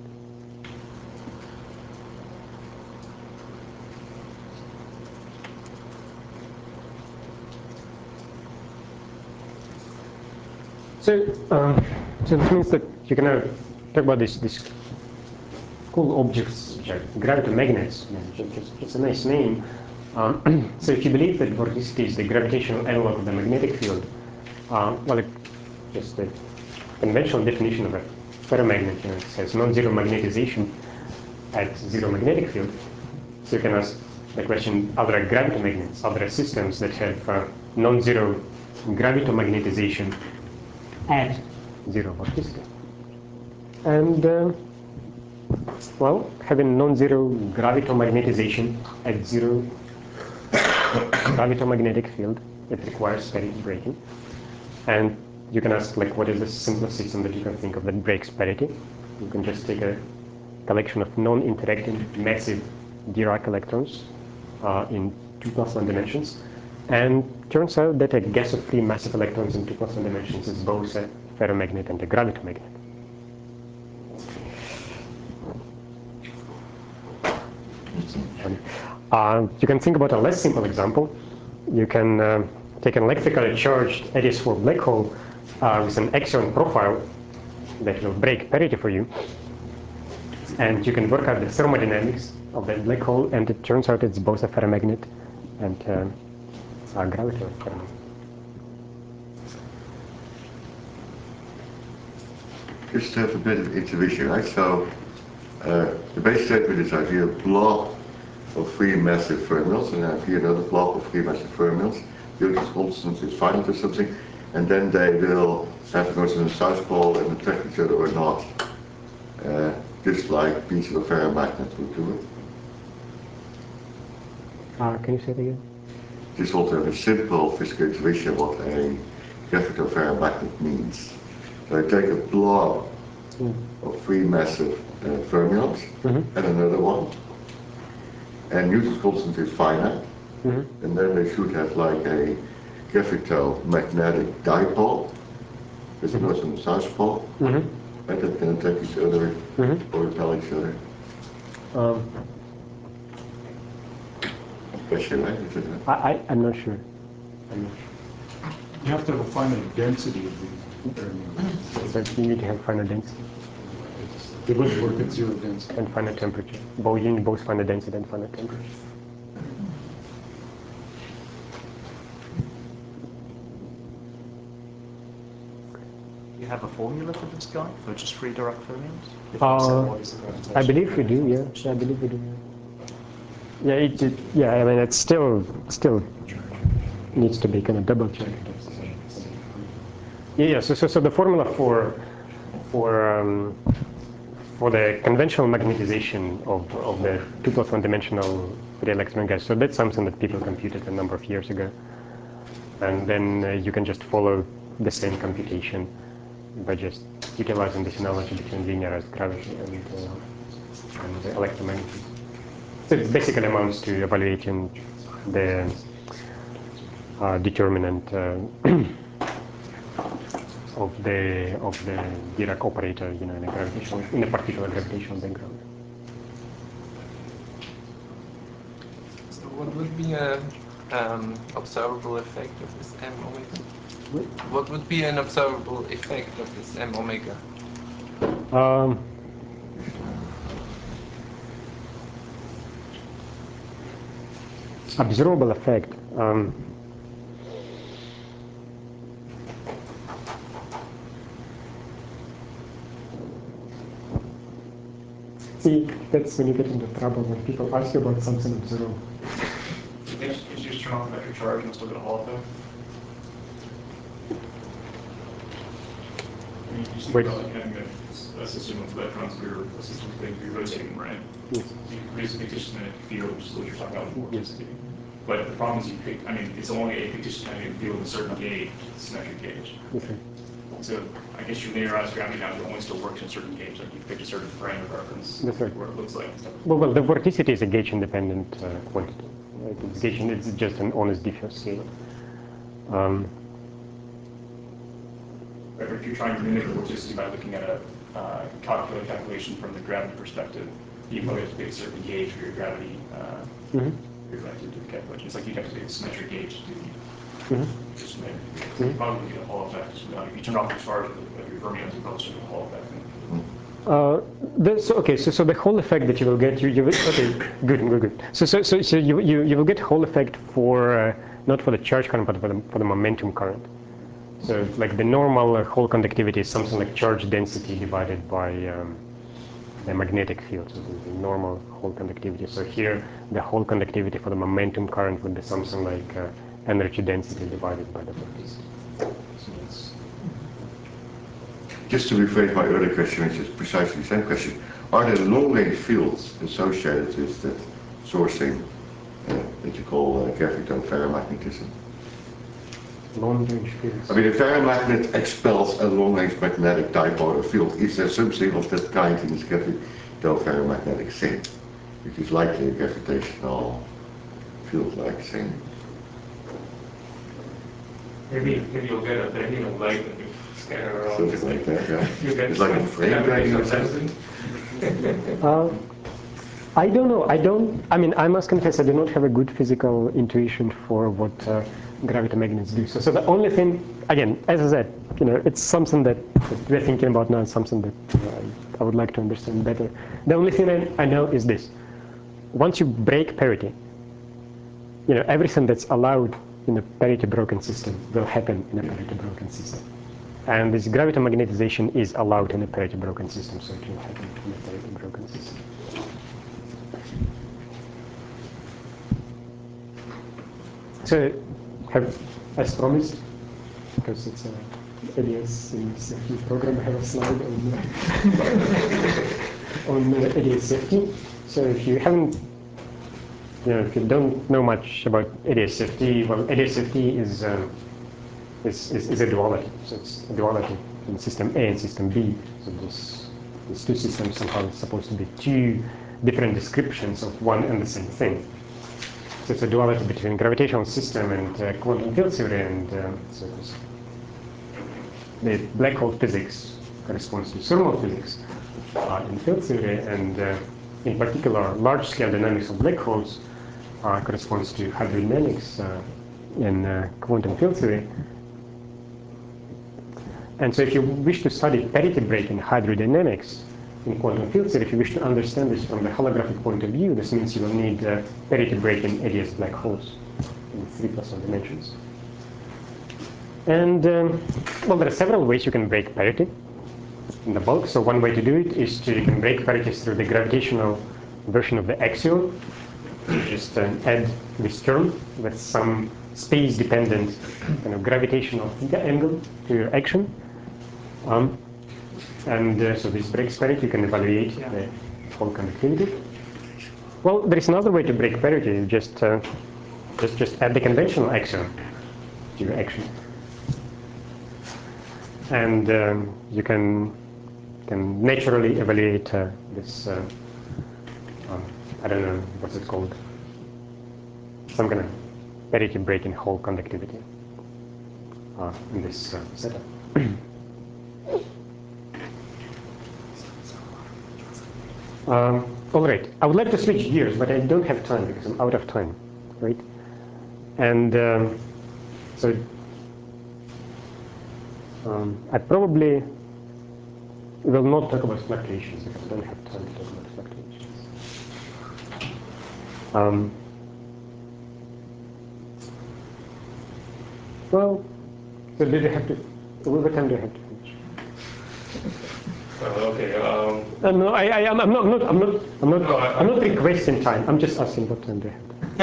Speaker 1: So this means that you can talk about this cool objects, which are gravitomagnets. It's a nice name. So if you believe that vorticity is the gravitational analog of the magnetic field, well, just the conventional definition of a ferromagnet, it has non-zero magnetization at zero magnetic field. So you can ask the question: are there gravitomagnets? Are there systems that have non-zero gravitomagnetization at zero vorticity? And well, having non-zero gravitomagnetization at zero gravitomagnetic field, it requires parity breaking. And you can ask, like, what is the simplest system that you can think of that breaks parity? You can just take a collection of non-interacting massive Dirac electrons in 2+1 dimensions, and turns out that a gas of free massive electrons in 2+1 dimensions is both a ferromagnet and a gravitomagnet. You can think about a less simple example. You can take an electrically charged ADS4 black hole with an axion profile that will break parity for you, and you can work out the thermodynamics of that black hole, and it turns out it's both a ferromagnet and a gravitational ferromagnet.
Speaker 3: Just to have a bit of intuition, right? So the base statement is I have a blob of free massive fermions, and I have here another blob of free massive fermions. Newton's constant is finite or something, and then they will have to go to the south pole and attract each other or not, just like pieces of ferromagnet would do it.
Speaker 1: Can you say it again?
Speaker 3: Just also have a simple physical intuition what a graphitoferromagnet means. So I take a blob of free massive fermions and another one, and Newton's constant is finite, and then they should have like a graphito-magnetic dipole with the north and the south pole, and that can attack each other or repel each other. Question, right? Is it,
Speaker 1: I'm not sure.
Speaker 5: You have to have a finite density of these fermions.
Speaker 1: So you need to have finite density
Speaker 5: They wouldn't work at zero density.
Speaker 1: and finite temperature. You need both finite density and finite temperature.
Speaker 8: You have a formula for this guy, for just free Dirac fermions?
Speaker 1: I believe we do, yeah. I believe we do. Yeah, I mean, it's still needs to be kind of double checked. Yeah. So the formula for the conventional magnetization of the 2+1 dimensional free electron gas. So that's something that people computed a number of years ago, and then you can just follow the same computation by just utilizing this analogy between linearized gravity and the electromagnetism. So it basically amounts to evaluating the determinant of the Dirac operator, in a particular gravitational background.
Speaker 6: So what would be an observable effect of this M omega? What would be an observable effect of this M omega?
Speaker 1: Observable effect. See, that's when you get into trouble, when people ask you about something observable.
Speaker 4: Can you just turn off electric charge and still get a Hall effect? I mean, you speak about like having a system of electrons or a system of things be rotating, right?
Speaker 1: Yes.
Speaker 4: So you can produce a fictitious magnetic field, which is what you're talking about with vorticity. But the problem is it's only a fictitious magnetic field in a certain gauge, symmetric gauge.
Speaker 1: Okay.
Speaker 9: So I guess you linearize gravity now, it only still works in certain gauge, like you pick a certain frame of reference,
Speaker 1: That's right.
Speaker 9: what it looks like and stuff.
Speaker 1: Well, the vorticity is a gauge-independent quantity. Right? It's just an honest diffuse scale.
Speaker 9: But if you're trying to mimic vorticity by looking at a calculation from the gravity perspective, you probably have to pick a certain gauge for your gravity reflected to the calculation. It's like you'd have to pick a symmetric gauge to do just probably get a Hall effect. If you turn off the stars of your fermions, you probably get a Hall effect.
Speaker 1: So the Hall effect that you will get, you will, okay, good. So you will get Hall effect for not for the charge current, but for the momentum current. So like the normal Hall conductivity is something like charge density divided by the magnetic field, so the normal Hall conductivity. So here the Hall conductivity for the momentum current would be something like energy density divided by the vorticity. So it's
Speaker 3: just to rephrase my earlier question, which is precisely the same question, are there long-range fields associated with that sourcing that you call gravitoferromagnetism?
Speaker 1: Long-range fields.
Speaker 3: I mean, a ferromagnet expels a long-range magnetic dipole field. Is there something of that kind in this gravitoferromagnetic thing, which is likely a gravitational field-like thing?
Speaker 4: Maybe you'll get a beam of light when you scatter around.
Speaker 3: Something like that, yeah.
Speaker 4: You get
Speaker 3: It's like a frame dragging or something.
Speaker 1: I don't know. I mean, I must confess, I do not have a good physical intuition for what gravitomagnets do. So the only thing, again, as I said, it's something that we're thinking about now. It's something that I would like to understand better. The only thing I know is this: once you break parity, everything that's allowed in a parity-broken system will happen in a parity-broken system. And this gravitomagnetization is allowed in a parity-broken system, so it will happen in a parity-broken system. So, as promised, because it's an ADS CFT program, I have a slide on ADS CFT. So if you haven't, if you don't know much about ADS CFT, well, ADS CFT is a duality. So it's a duality in system A and system B. So these two systems somehow supposed to be two different descriptions of one and the same thing. So it's a duality between gravitational system and quantum field theory, and so the black hole physics corresponds to thermal physics in field theory, and in particular, large-scale dynamics of black holes corresponds to hydrodynamics in quantum field theory. And so if you wish to study parity breaking hydrodynamics in quantum field theory, if you wish to understand this from the holographic point of view, this means you will need parity breaking ADS black holes in 3+1 dimensions. And well, there are several ways you can break parity in the bulk. So one way to do it is you can break parity through the gravitational version of the axiom. You just add this term with some space-dependent gravitational theta angle to your action. So this breaks parity. You can evaluate the Hall conductivity. Well, there is another way to break parity. You just add the conventional axiom to your action, and you can naturally evaluate this. I don't know what's it called. Some kind of parity breaking Hall conductivity in this setup. All right, I would like to switch gears, but I don't have time because I'm out of time, right? And so I probably will not talk about fluctuations because I don't have time to talk about fluctuations. Well, so did I have to? What time do I have to finish?
Speaker 4: Okay.
Speaker 1: No, I'm not requesting time. I'm just asking what time do I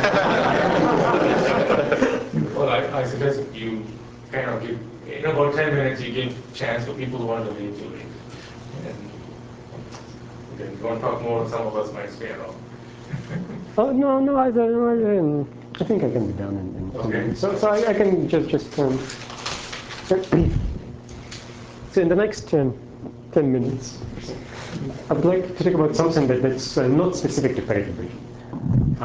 Speaker 1: have.
Speaker 4: Well, I suggest you kind of give, in about 10 minutes, you give chance for people who want to leave to leave. And then if you want to talk more, some of us might stay around.
Speaker 1: Oh no, I think I can be done in 10 minutes. So I can just So in the next 10 minutes, I would like to talk about something that's not specific to Pareto breaking.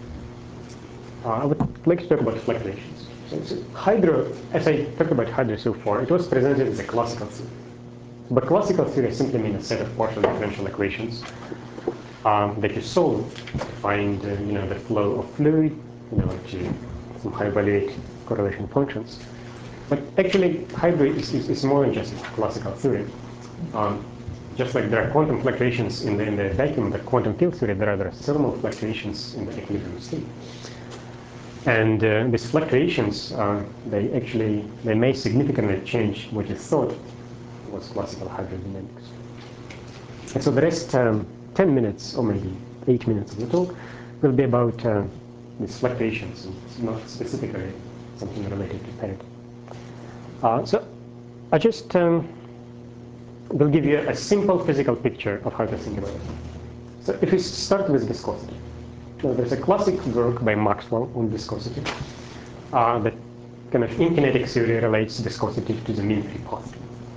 Speaker 1: I would like to talk about fluctuations. So Hydro, as I talked about Hydro so far, it was presented as a classical theory. But classical theory simply means a set of partial differential equations that you solve to find the flow of fluid, to somehow evaluate correlation functions. But actually, Hydro is more than just a classical theory. Just like there are quantum fluctuations in the vacuum of the quantum field theory, there are thermal fluctuations in the equilibrium state. And these fluctuations, they may significantly change what you thought was classical hydrodynamics. And so the rest 10 minutes, or maybe 8 minutes of the talk, will be about these fluctuations, and not specifically something related to Pareto. So I just will give you a simple physical picture of how to think about it. So if we start with viscosity. Now, there's a classic work by Maxwell on viscosity that kind of in kinetic theory relates viscosity to the mean free path.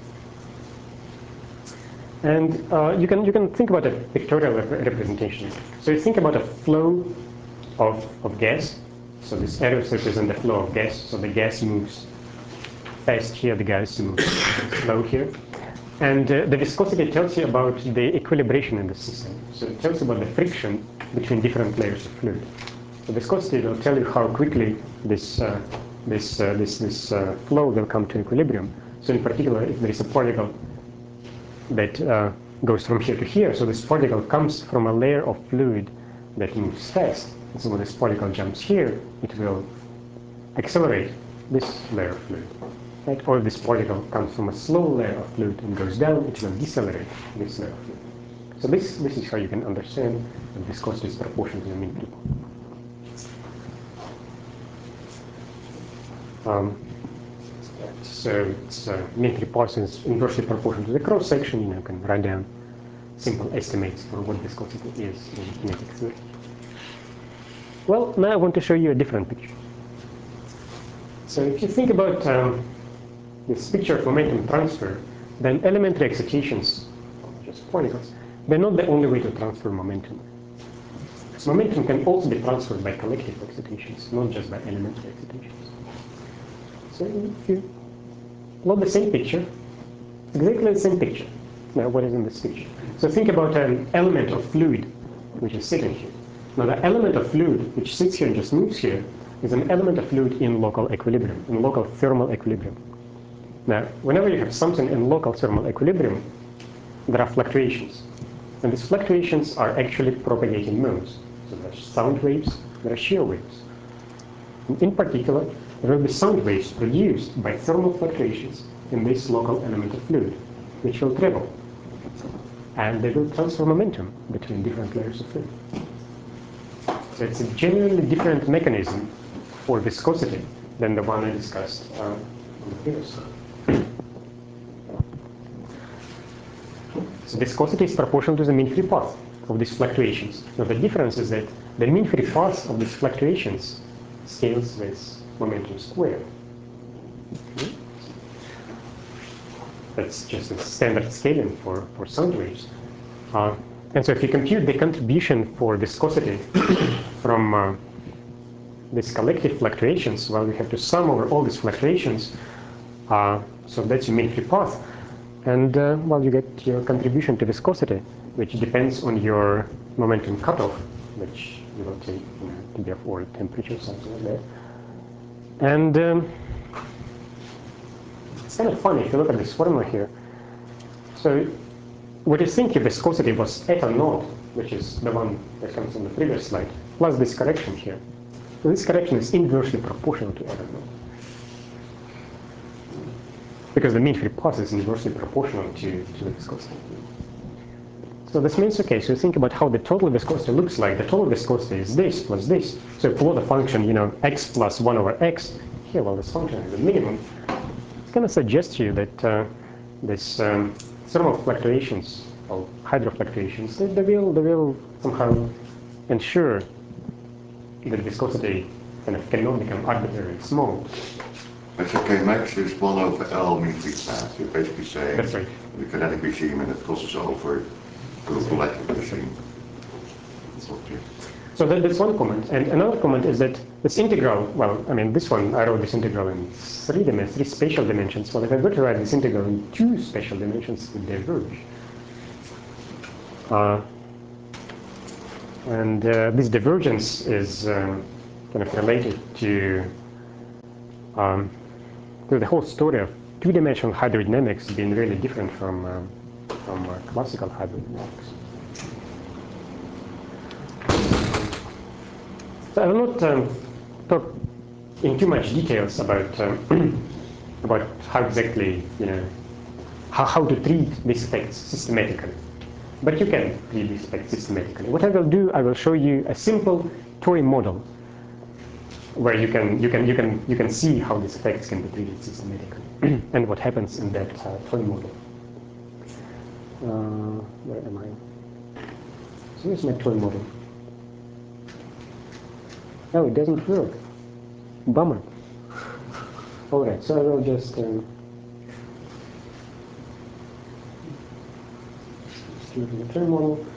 Speaker 1: And you can think about a pictorial representation. So you think about a flow of gas. So this arrows represent the flow of gas. So the gas moves fast here, the gas moves slow here. And the viscosity tells you about the equilibration in the system. So it tells you about the friction between different layers of fluid. The viscosity will tell you how quickly this flow will come to equilibrium. So in particular, if there is a particle that goes from here to here, so this particle comes from a layer of fluid that moves fast. And so when this particle jumps here, it will accelerate this layer of fluid. Right? Or if this particle comes from a slow layer of fluid and goes down, it will decelerate this layer of fluid. So this is how you can understand that viscosity is proportional to the mean free path. So it's mean free path is inversely proportional to the cross section. You can write down simple estimates for what viscosity is in kinetic theory. Well, now I want to show you a different picture. So if you think about this picture of momentum transfer, then elementary excitations, just particles, they're not the only way to transfer momentum. Momentum can also be transferred by collective excitations, not just by elementary excitations. So if you plot the same picture, exactly the same picture. Now what is in this picture? So think about an element of fluid which is sitting here. Now the element of fluid which sits here and just moves here is an element of fluid in local equilibrium, in local thermal equilibrium. Now, whenever you have something in local thermal equilibrium, there are fluctuations. And these fluctuations are actually propagating modes. So there are sound waves, there are shear waves. And in particular, there will be sound waves produced by thermal fluctuations in this local element of fluid, which will travel. And they will transfer momentum between different layers of fluid. So it's a genuinely different mechanism for viscosity than the one I discussed on the previous slide. So viscosity is proportional to the mean free path of these fluctuations. Now the difference is that the mean free path of these fluctuations scales with momentum squared. Okay. That's just a standard scaling for sound waves. And so if you compute the contribution for viscosity from these collective fluctuations, well, you have to sum over all these fluctuations. So that's your mean free path. And well, you get your contribution to viscosity, which depends on your momentum cutoff, which you will take to be of oil temperature, something like that. And it's kind of funny if you look at this formula here. So what you think your viscosity was eta naught, which is the one that comes on the previous slide, plus this correction here. So this correction is inversely proportional to eta naught, because the mean free path is inversely proportional to the viscosity. So this means, okay, so think about how the total viscosity looks like. The total viscosity is this plus this. So plot a function, x plus 1 over x. Here, well, this function is a minimum. It's going to suggest to you that this thermal fluctuations, or hydrofluctuations, they will somehow ensure that viscosity kind of cannot become arbitrarily small.
Speaker 3: That's okay, max is 1 over L mean free path. You're basically saying
Speaker 1: That's right.
Speaker 3: the kinetic regime and it crosses over to the electric regime. That's okay.
Speaker 1: So that's one comment. And another comment is that this integral, well, I mean, this one, I wrote this integral in three spatial dimensions. Well, if I were to write this integral in 2 spatial dimensions, it would diverge. This divergence is kind of related to the whole story of 2-dimensional hydrodynamics being really different from classical hydrodynamics. So I will not talk in too much details about about how exactly, how to treat these effects systematically. But you can treat these effects systematically. What I will do, I will show you a simple toy model where you can see how these effects can be treated systematically and what happens in that toy model. Where am I? So here's my toy model. No, it doesn't work. Bummer. Alright, so I will just look at the toy model.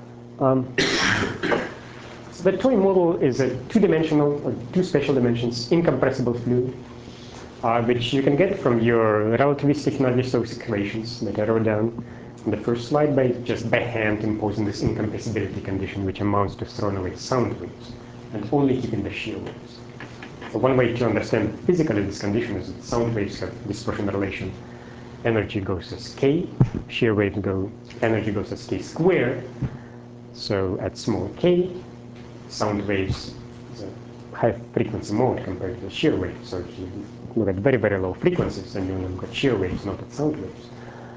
Speaker 1: So the toy model is a 2-dimensional or 2 spatial dimensions incompressible fluid, which you can get from your relativistic Navier-Stokes equations that I wrote down in the first slide by hand imposing this incompressibility condition, which amounts to throwing away sound waves and only keeping the shear waves. So one way to understand physically this condition is that sound waves have dispersion relation. Energy goes as k, shear waves energy goes as k squared. So at small k, sound waves is a high frequency mode compared to the shear wave. So if you look at very, very low frequencies, then you look at shear waves, not at sound waves.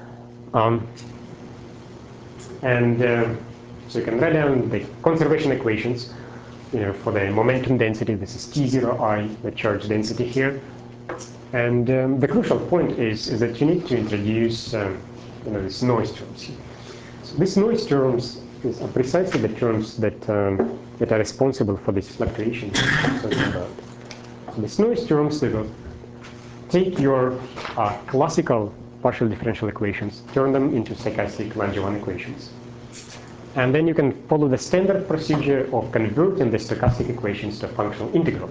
Speaker 1: So you can write down the conservation equations. For the momentum density, this is T0I, the charge density here. And the crucial point is that you need to introduce these noise terms here. So these noise terms are precisely the terms that are responsible for these fluctuations I'm talking about. So these noise terms, they will take your classical partial differential equations, turn them into stochastic Langevin equations. And then you can follow the standard procedure of converting the stochastic equations to a functional integral.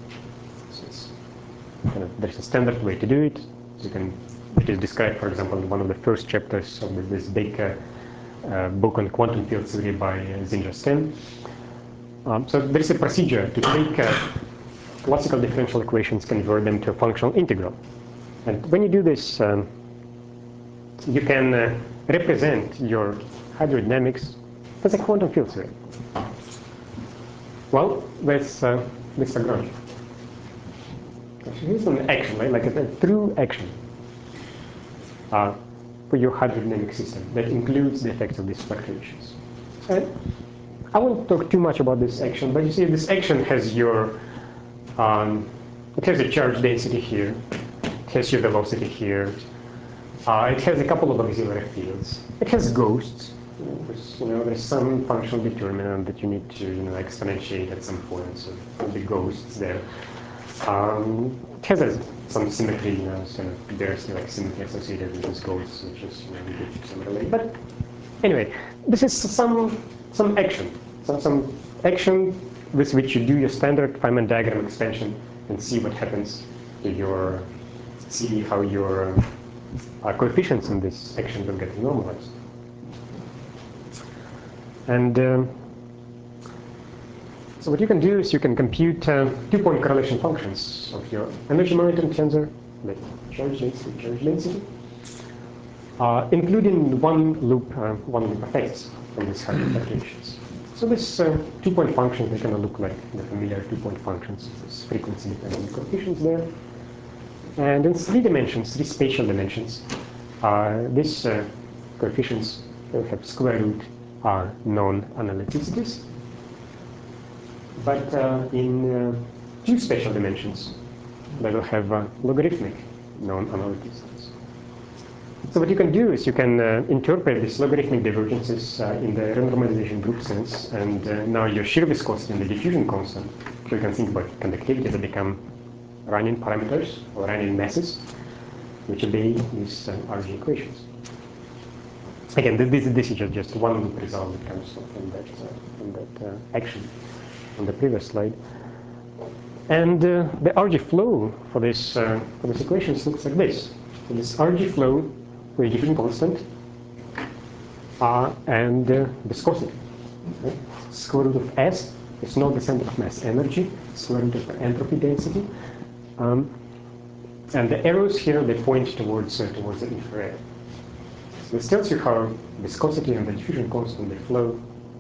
Speaker 1: So there's a standard way to do it. So it is described, for example, in one of the first chapters of this big book on quantum field theory by Zinger-Sten. So there is a procedure to take classical differential equations, convert them to a functional integral. And when you do this, you can represent your hydrodynamics as a quantum field theory. Well, with Lagrange. So here's an action, like a true action for your hydrodynamic system that includes the effects of these fluctuations. And I won't talk too much about this action, but you see this action has your, it has a charge density here, it has your velocity here, it has a couple of auxiliary fields, it has ghosts. There's some functional determinant that you need to exponentiate at some point, so there'll be ghosts there. It has some symmetry, there's symmetry associated with these ghosts, which is some relate. But anyway, this is some action, some action with which you do your standard Feynman diagram expansion and see what happens to see how your coefficients in this action will get normalized. And so what you can do is you can compute 2-point correlation functions of your energy momentum tensor, like charge density, including one loop effects from these hydro fluctuations. So this 2-point function is going to look like the familiar 2-point functions. There's frequency dependent coefficients there. And in 3 dimensions, 3 spatial dimensions, these coefficients will have square root non-analyticities. But in 2 spatial dimensions, they will have logarithmic non-analyticities. So what you can do is you can interpret these logarithmic divergences in the randomization group sense, and now your shear viscosity and the diffusion constant, so you can think about conductivity, they become running parameters or running masses, which obey these RG equations. Again, this is just one loop result that comes from that action on the previous slide. And the RG flow for this equations looks like this. So this RG flow with diffusion constant and viscosity. Okay? Square root of S is not the center of mass energy, square root of entropy density. And the arrows here, they point towards the infrared. So this tells you how viscosity and the diffusion constant, they flow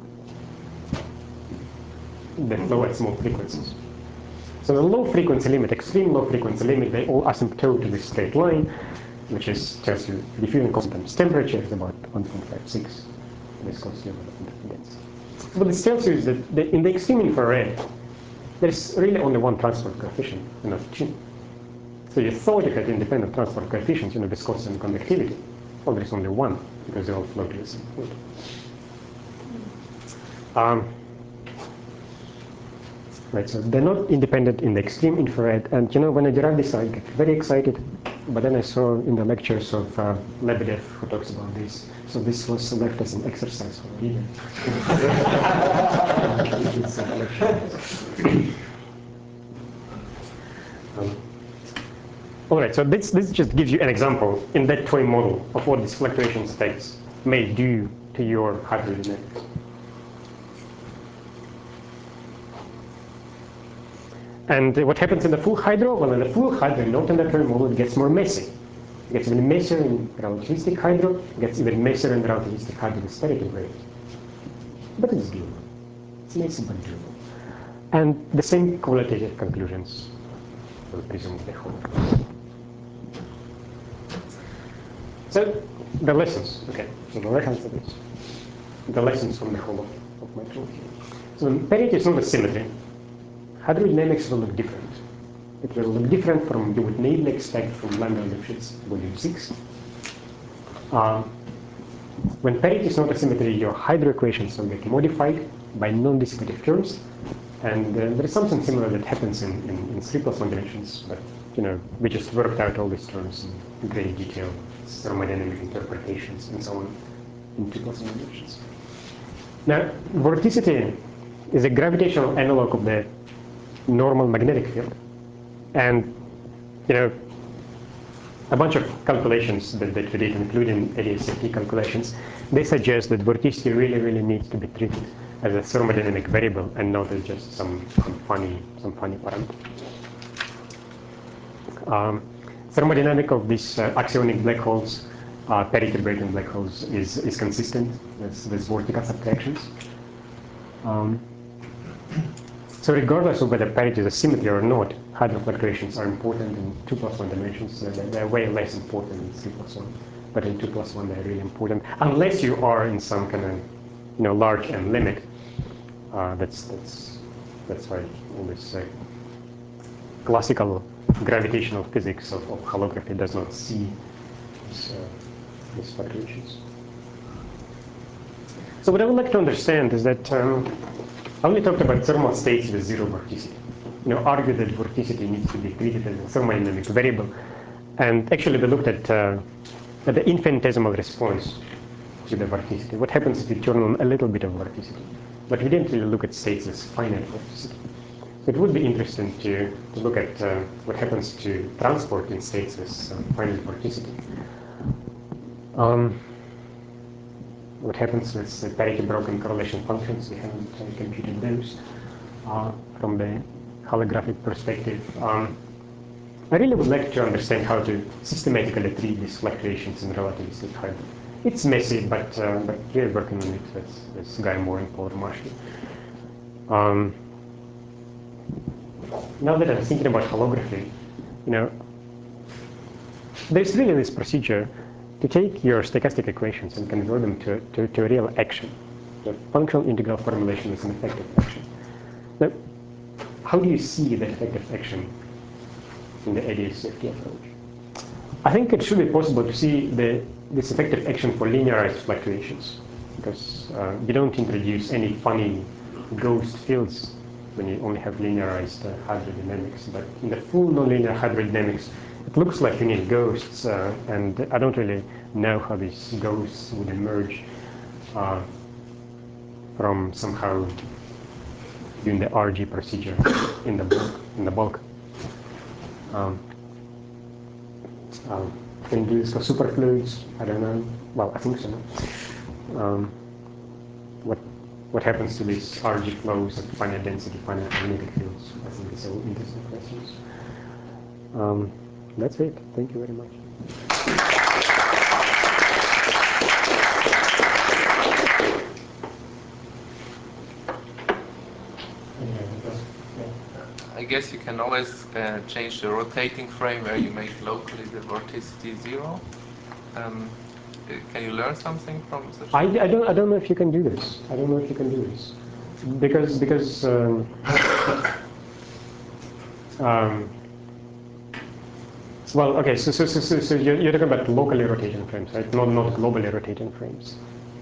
Speaker 1: at small frequencies. So the low frequency limit, extreme low frequency limit, they all asymptote to this straight line, which tells you diffusion constant temperature is about 1.56, viscosity over entropy density. So what this tells you is that in the extreme infrared, there's really only one transport coefficient, and not two. So you thought you had independent transport coefficients, viscosity and conductivity. Well, there's only one, because they all flow to the same point. Right, so they're not independent in the extreme infrared. And when I derived this, I got very excited. But then I saw in the lectures of Lebedev, who talks about this. So this was left as an exercise for me. All right, so this just gives you an example in that toy model of what these fluctuation effects may do to your hydrodynamics. And what happens in the full hydro? Well, in the full hydro, not in the toy model, it gets more messy. It gets even messier in relativistic hydro, it gets even messier in relativistic hydrodisperity rate. But it's doable. It's messy but doable. And the same qualitative conclusions will presumably hold. So the lessons, okay, so the lessons of this. The lessons from the whole of my talk here. So parity is not a symmetry. Hydrodynamics will look different. It will look different from you would naively expect from Landau-Lifshitz volume 6. When parity is not a symmetry, your hydro equations will get modified by non-dissipative terms. And there is something similar that happens in 3+1 dimensions, but we just worked out all these terms in great detail, thermodynamic interpretations, and so on in 2+1 dimensions. Now, vorticity is a gravitational analog of the normal magnetic field, and a bunch of calculations that we did, including ADS-CFT calculations, they suggest that vorticity really needs to be treated as a thermodynamic variable and not as just some funny parameter. Thermodynamic of these axionic black holes, parity breaking black holes, is consistent with vortical subtractions. So regardless of whether parity is a symmetry or not, hydro fluctuations are important in 2+1 dimensions. They're way less important in 3+1, but in 2+1 they're really important. Unless you are in some kind of large M limit, that's why all this classical gravitational physics of holography does not see these fluctuations. So what I would like to understand is that I only talked about thermal states with zero vorticity. Argue that vorticity needs to be treated as a thermodynamic variable, and actually we looked at the infinitesimal response to the vorticity. What happens if you turn on a little bit of vorticity? But we didn't really look at states with finite vorticity. So it would be interesting to look at what happens to transport in states with finite vorticity. What happens with parity-broken correlation functions? We haven't computed those from the holographic perspective. I really would like to understand how to systematically treat these fluctuations in relativistic hydro. It's messy, but we're working on it with Guy Moore and Paul Romashky. Now that I'm thinking about holography, there's really this procedure to take your stochastic equations and convert them to a real action. The functional integral formulation is an effective action. Now, how do you see that effective action in the ADS-CFT approach? I think it should be possible to see this effective action for linearized fluctuations, because you don't introduce any funny ghost fields when you only have linearized hydrodynamics. But in the full nonlinear hydrodynamics, it looks like you need ghosts, and I don't really know how these ghosts would emerge from somehow doing the RG procedure in the bulk. Can you do this for superfluids? I don't know. Well, I think so. What happens to these RG flows at finite density, finite magnetic fields? I think these are all interesting questions. That's it. Thank you very much.
Speaker 6: I guess you can always change the rotating frame where you make locally the vorticity 0. Can you learn something from such?
Speaker 1: I don't know if you can do this. I don't know if you can do this because well, okay. So you're talking about locally rotating frames, right? Not globally rotating frames.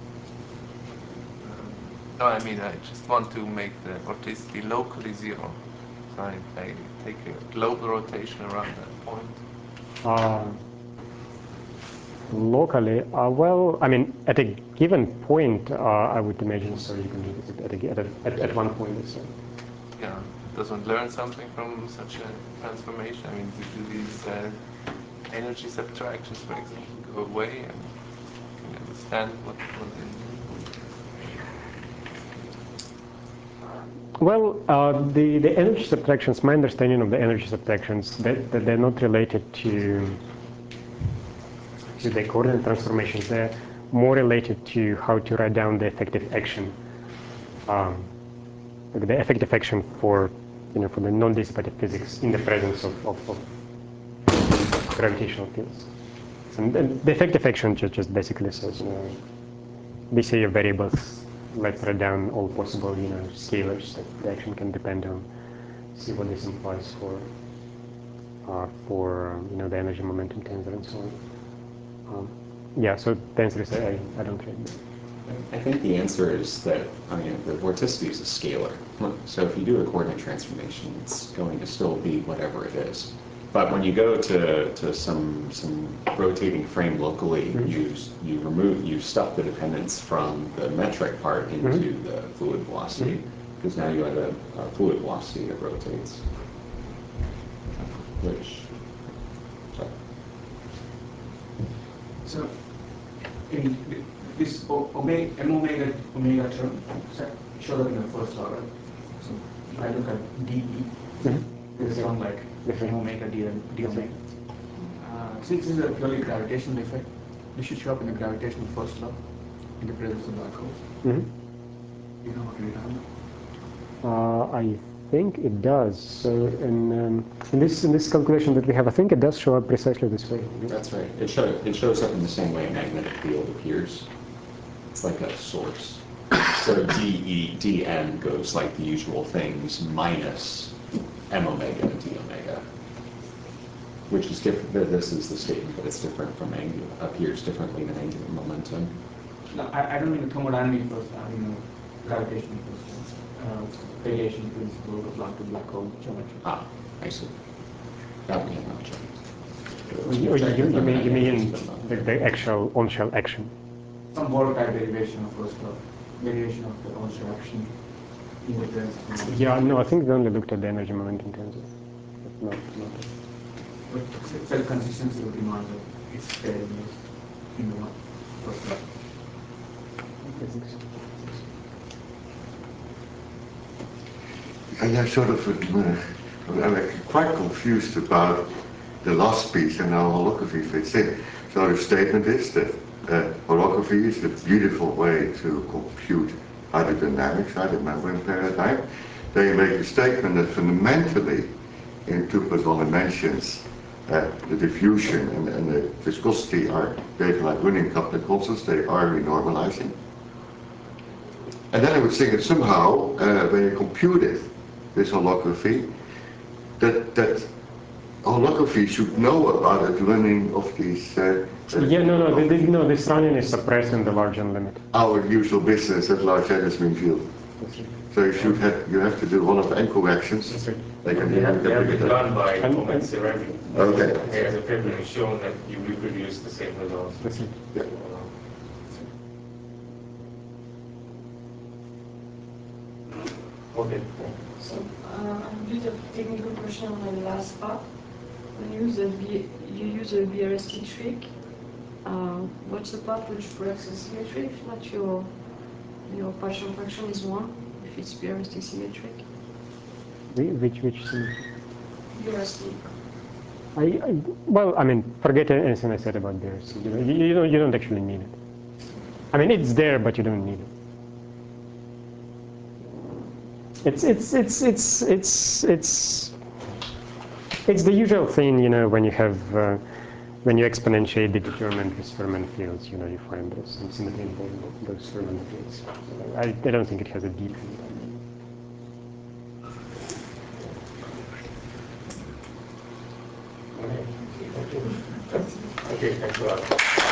Speaker 6: No, I mean I just want to make the vorticity locally 0. So I take a global rotation around that point.
Speaker 1: Locally, well, I mean, at a given point, I would imagine so. You can do it at one point. So.
Speaker 6: Yeah, does one learn something from such a transformation? I mean, do these energy subtractions, for example, go away, and can you understand what they mean?
Speaker 1: Well, the energy subtractions, my understanding of the energy subtractions, that they're not related to the coordinate transformations. They're more related to how to write down the effective action, like the effective action for the non-dissipative physics in the presence of gravitational fields. And the effective action just basically says, these are your variables. Let's write down all possible, scalars that the action can depend on. See what this implies for the energy momentum tensor and so on. Yeah, so the answer is I don't really know.
Speaker 7: I think the answer is that, the vorticity is a scalar. So if you do a coordinate transformation, it's going to still be whatever it is. But when you go to some rotating frame locally, you stuff the dependence from the metric part into the fluid velocity, because now you have a fluid velocity that rotates.
Speaker 2: So in this omega term showed up in the first law, right? So if I look at dE, it's sound like m omega d omega. Since this is a purely gravitational effect, this should show up in the gravitational first law in the presence of black holes. You know how to read that?
Speaker 1: I think it does. So in this calculation that we have, I think it does show up precisely this way.
Speaker 7: That's right. It shows up in the same way a magnetic field appears. It's like a source. So dN goes like the usual things minus m omega d omega, which is different. This is the statement, but it's different from angular. Appears differently than angular momentum.
Speaker 2: No, I don't mean the thermodynamic first. I mean gravitational first. Radiation principle applied to black hole geometry.
Speaker 7: Ah, I see. That we have not checked.
Speaker 1: You mean the actual on-shell action?
Speaker 2: Some volatile derivation of first law, variation of the on-shell action in the presence.
Speaker 1: Yeah, no, I think we only looked at the energy momentum tensor. Not
Speaker 2: But cell consistency would demand that it's there in the first law.
Speaker 1: physics.
Speaker 3: I'm sort of, I'm quite confused about the last piece and how holography fits in. So the statement is that holography is a beautiful way to compute hydrodynamics, the membrane paradigm. Then you make a statement that fundamentally, in 2+1 dimensions, the diffusion and the viscosity are behaving like running coupling constants, they are renormalizing. And then I would think that somehow, when you compute it, this holography, that holography should know about the running of these...
Speaker 1: This running is suppressed in the large N limit.
Speaker 3: Our usual business at large N is being field. So you have to do one of the encode actions.
Speaker 1: That's right.
Speaker 3: Like in
Speaker 4: They
Speaker 3: the
Speaker 4: have been
Speaker 3: end.
Speaker 4: done by
Speaker 1: And-
Speaker 4: Omen Seremi.
Speaker 3: Okay.
Speaker 4: There's a paper has shown that you reproduce the same results.
Speaker 1: That's it.
Speaker 3: Yeah.
Speaker 4: Okay.
Speaker 10: So, a bit of technical question on the last part. When you use a BRST trick, what's the part which breaks the symmetry? If not your partial fraction is 1, if it's BRST symmetric.
Speaker 1: Which symmetry?
Speaker 10: BRST.
Speaker 1: Well, I mean, forget anything I said about theirs. You don't actually need it. I mean, it's there, but you don't need it. It's the usual thing, when you have when you exponentiate the determinant with Fermat fields, you find those symmetrical those Fermat fields. So I don't think it has a deep meaning.
Speaker 4: Okay, thanks a lot.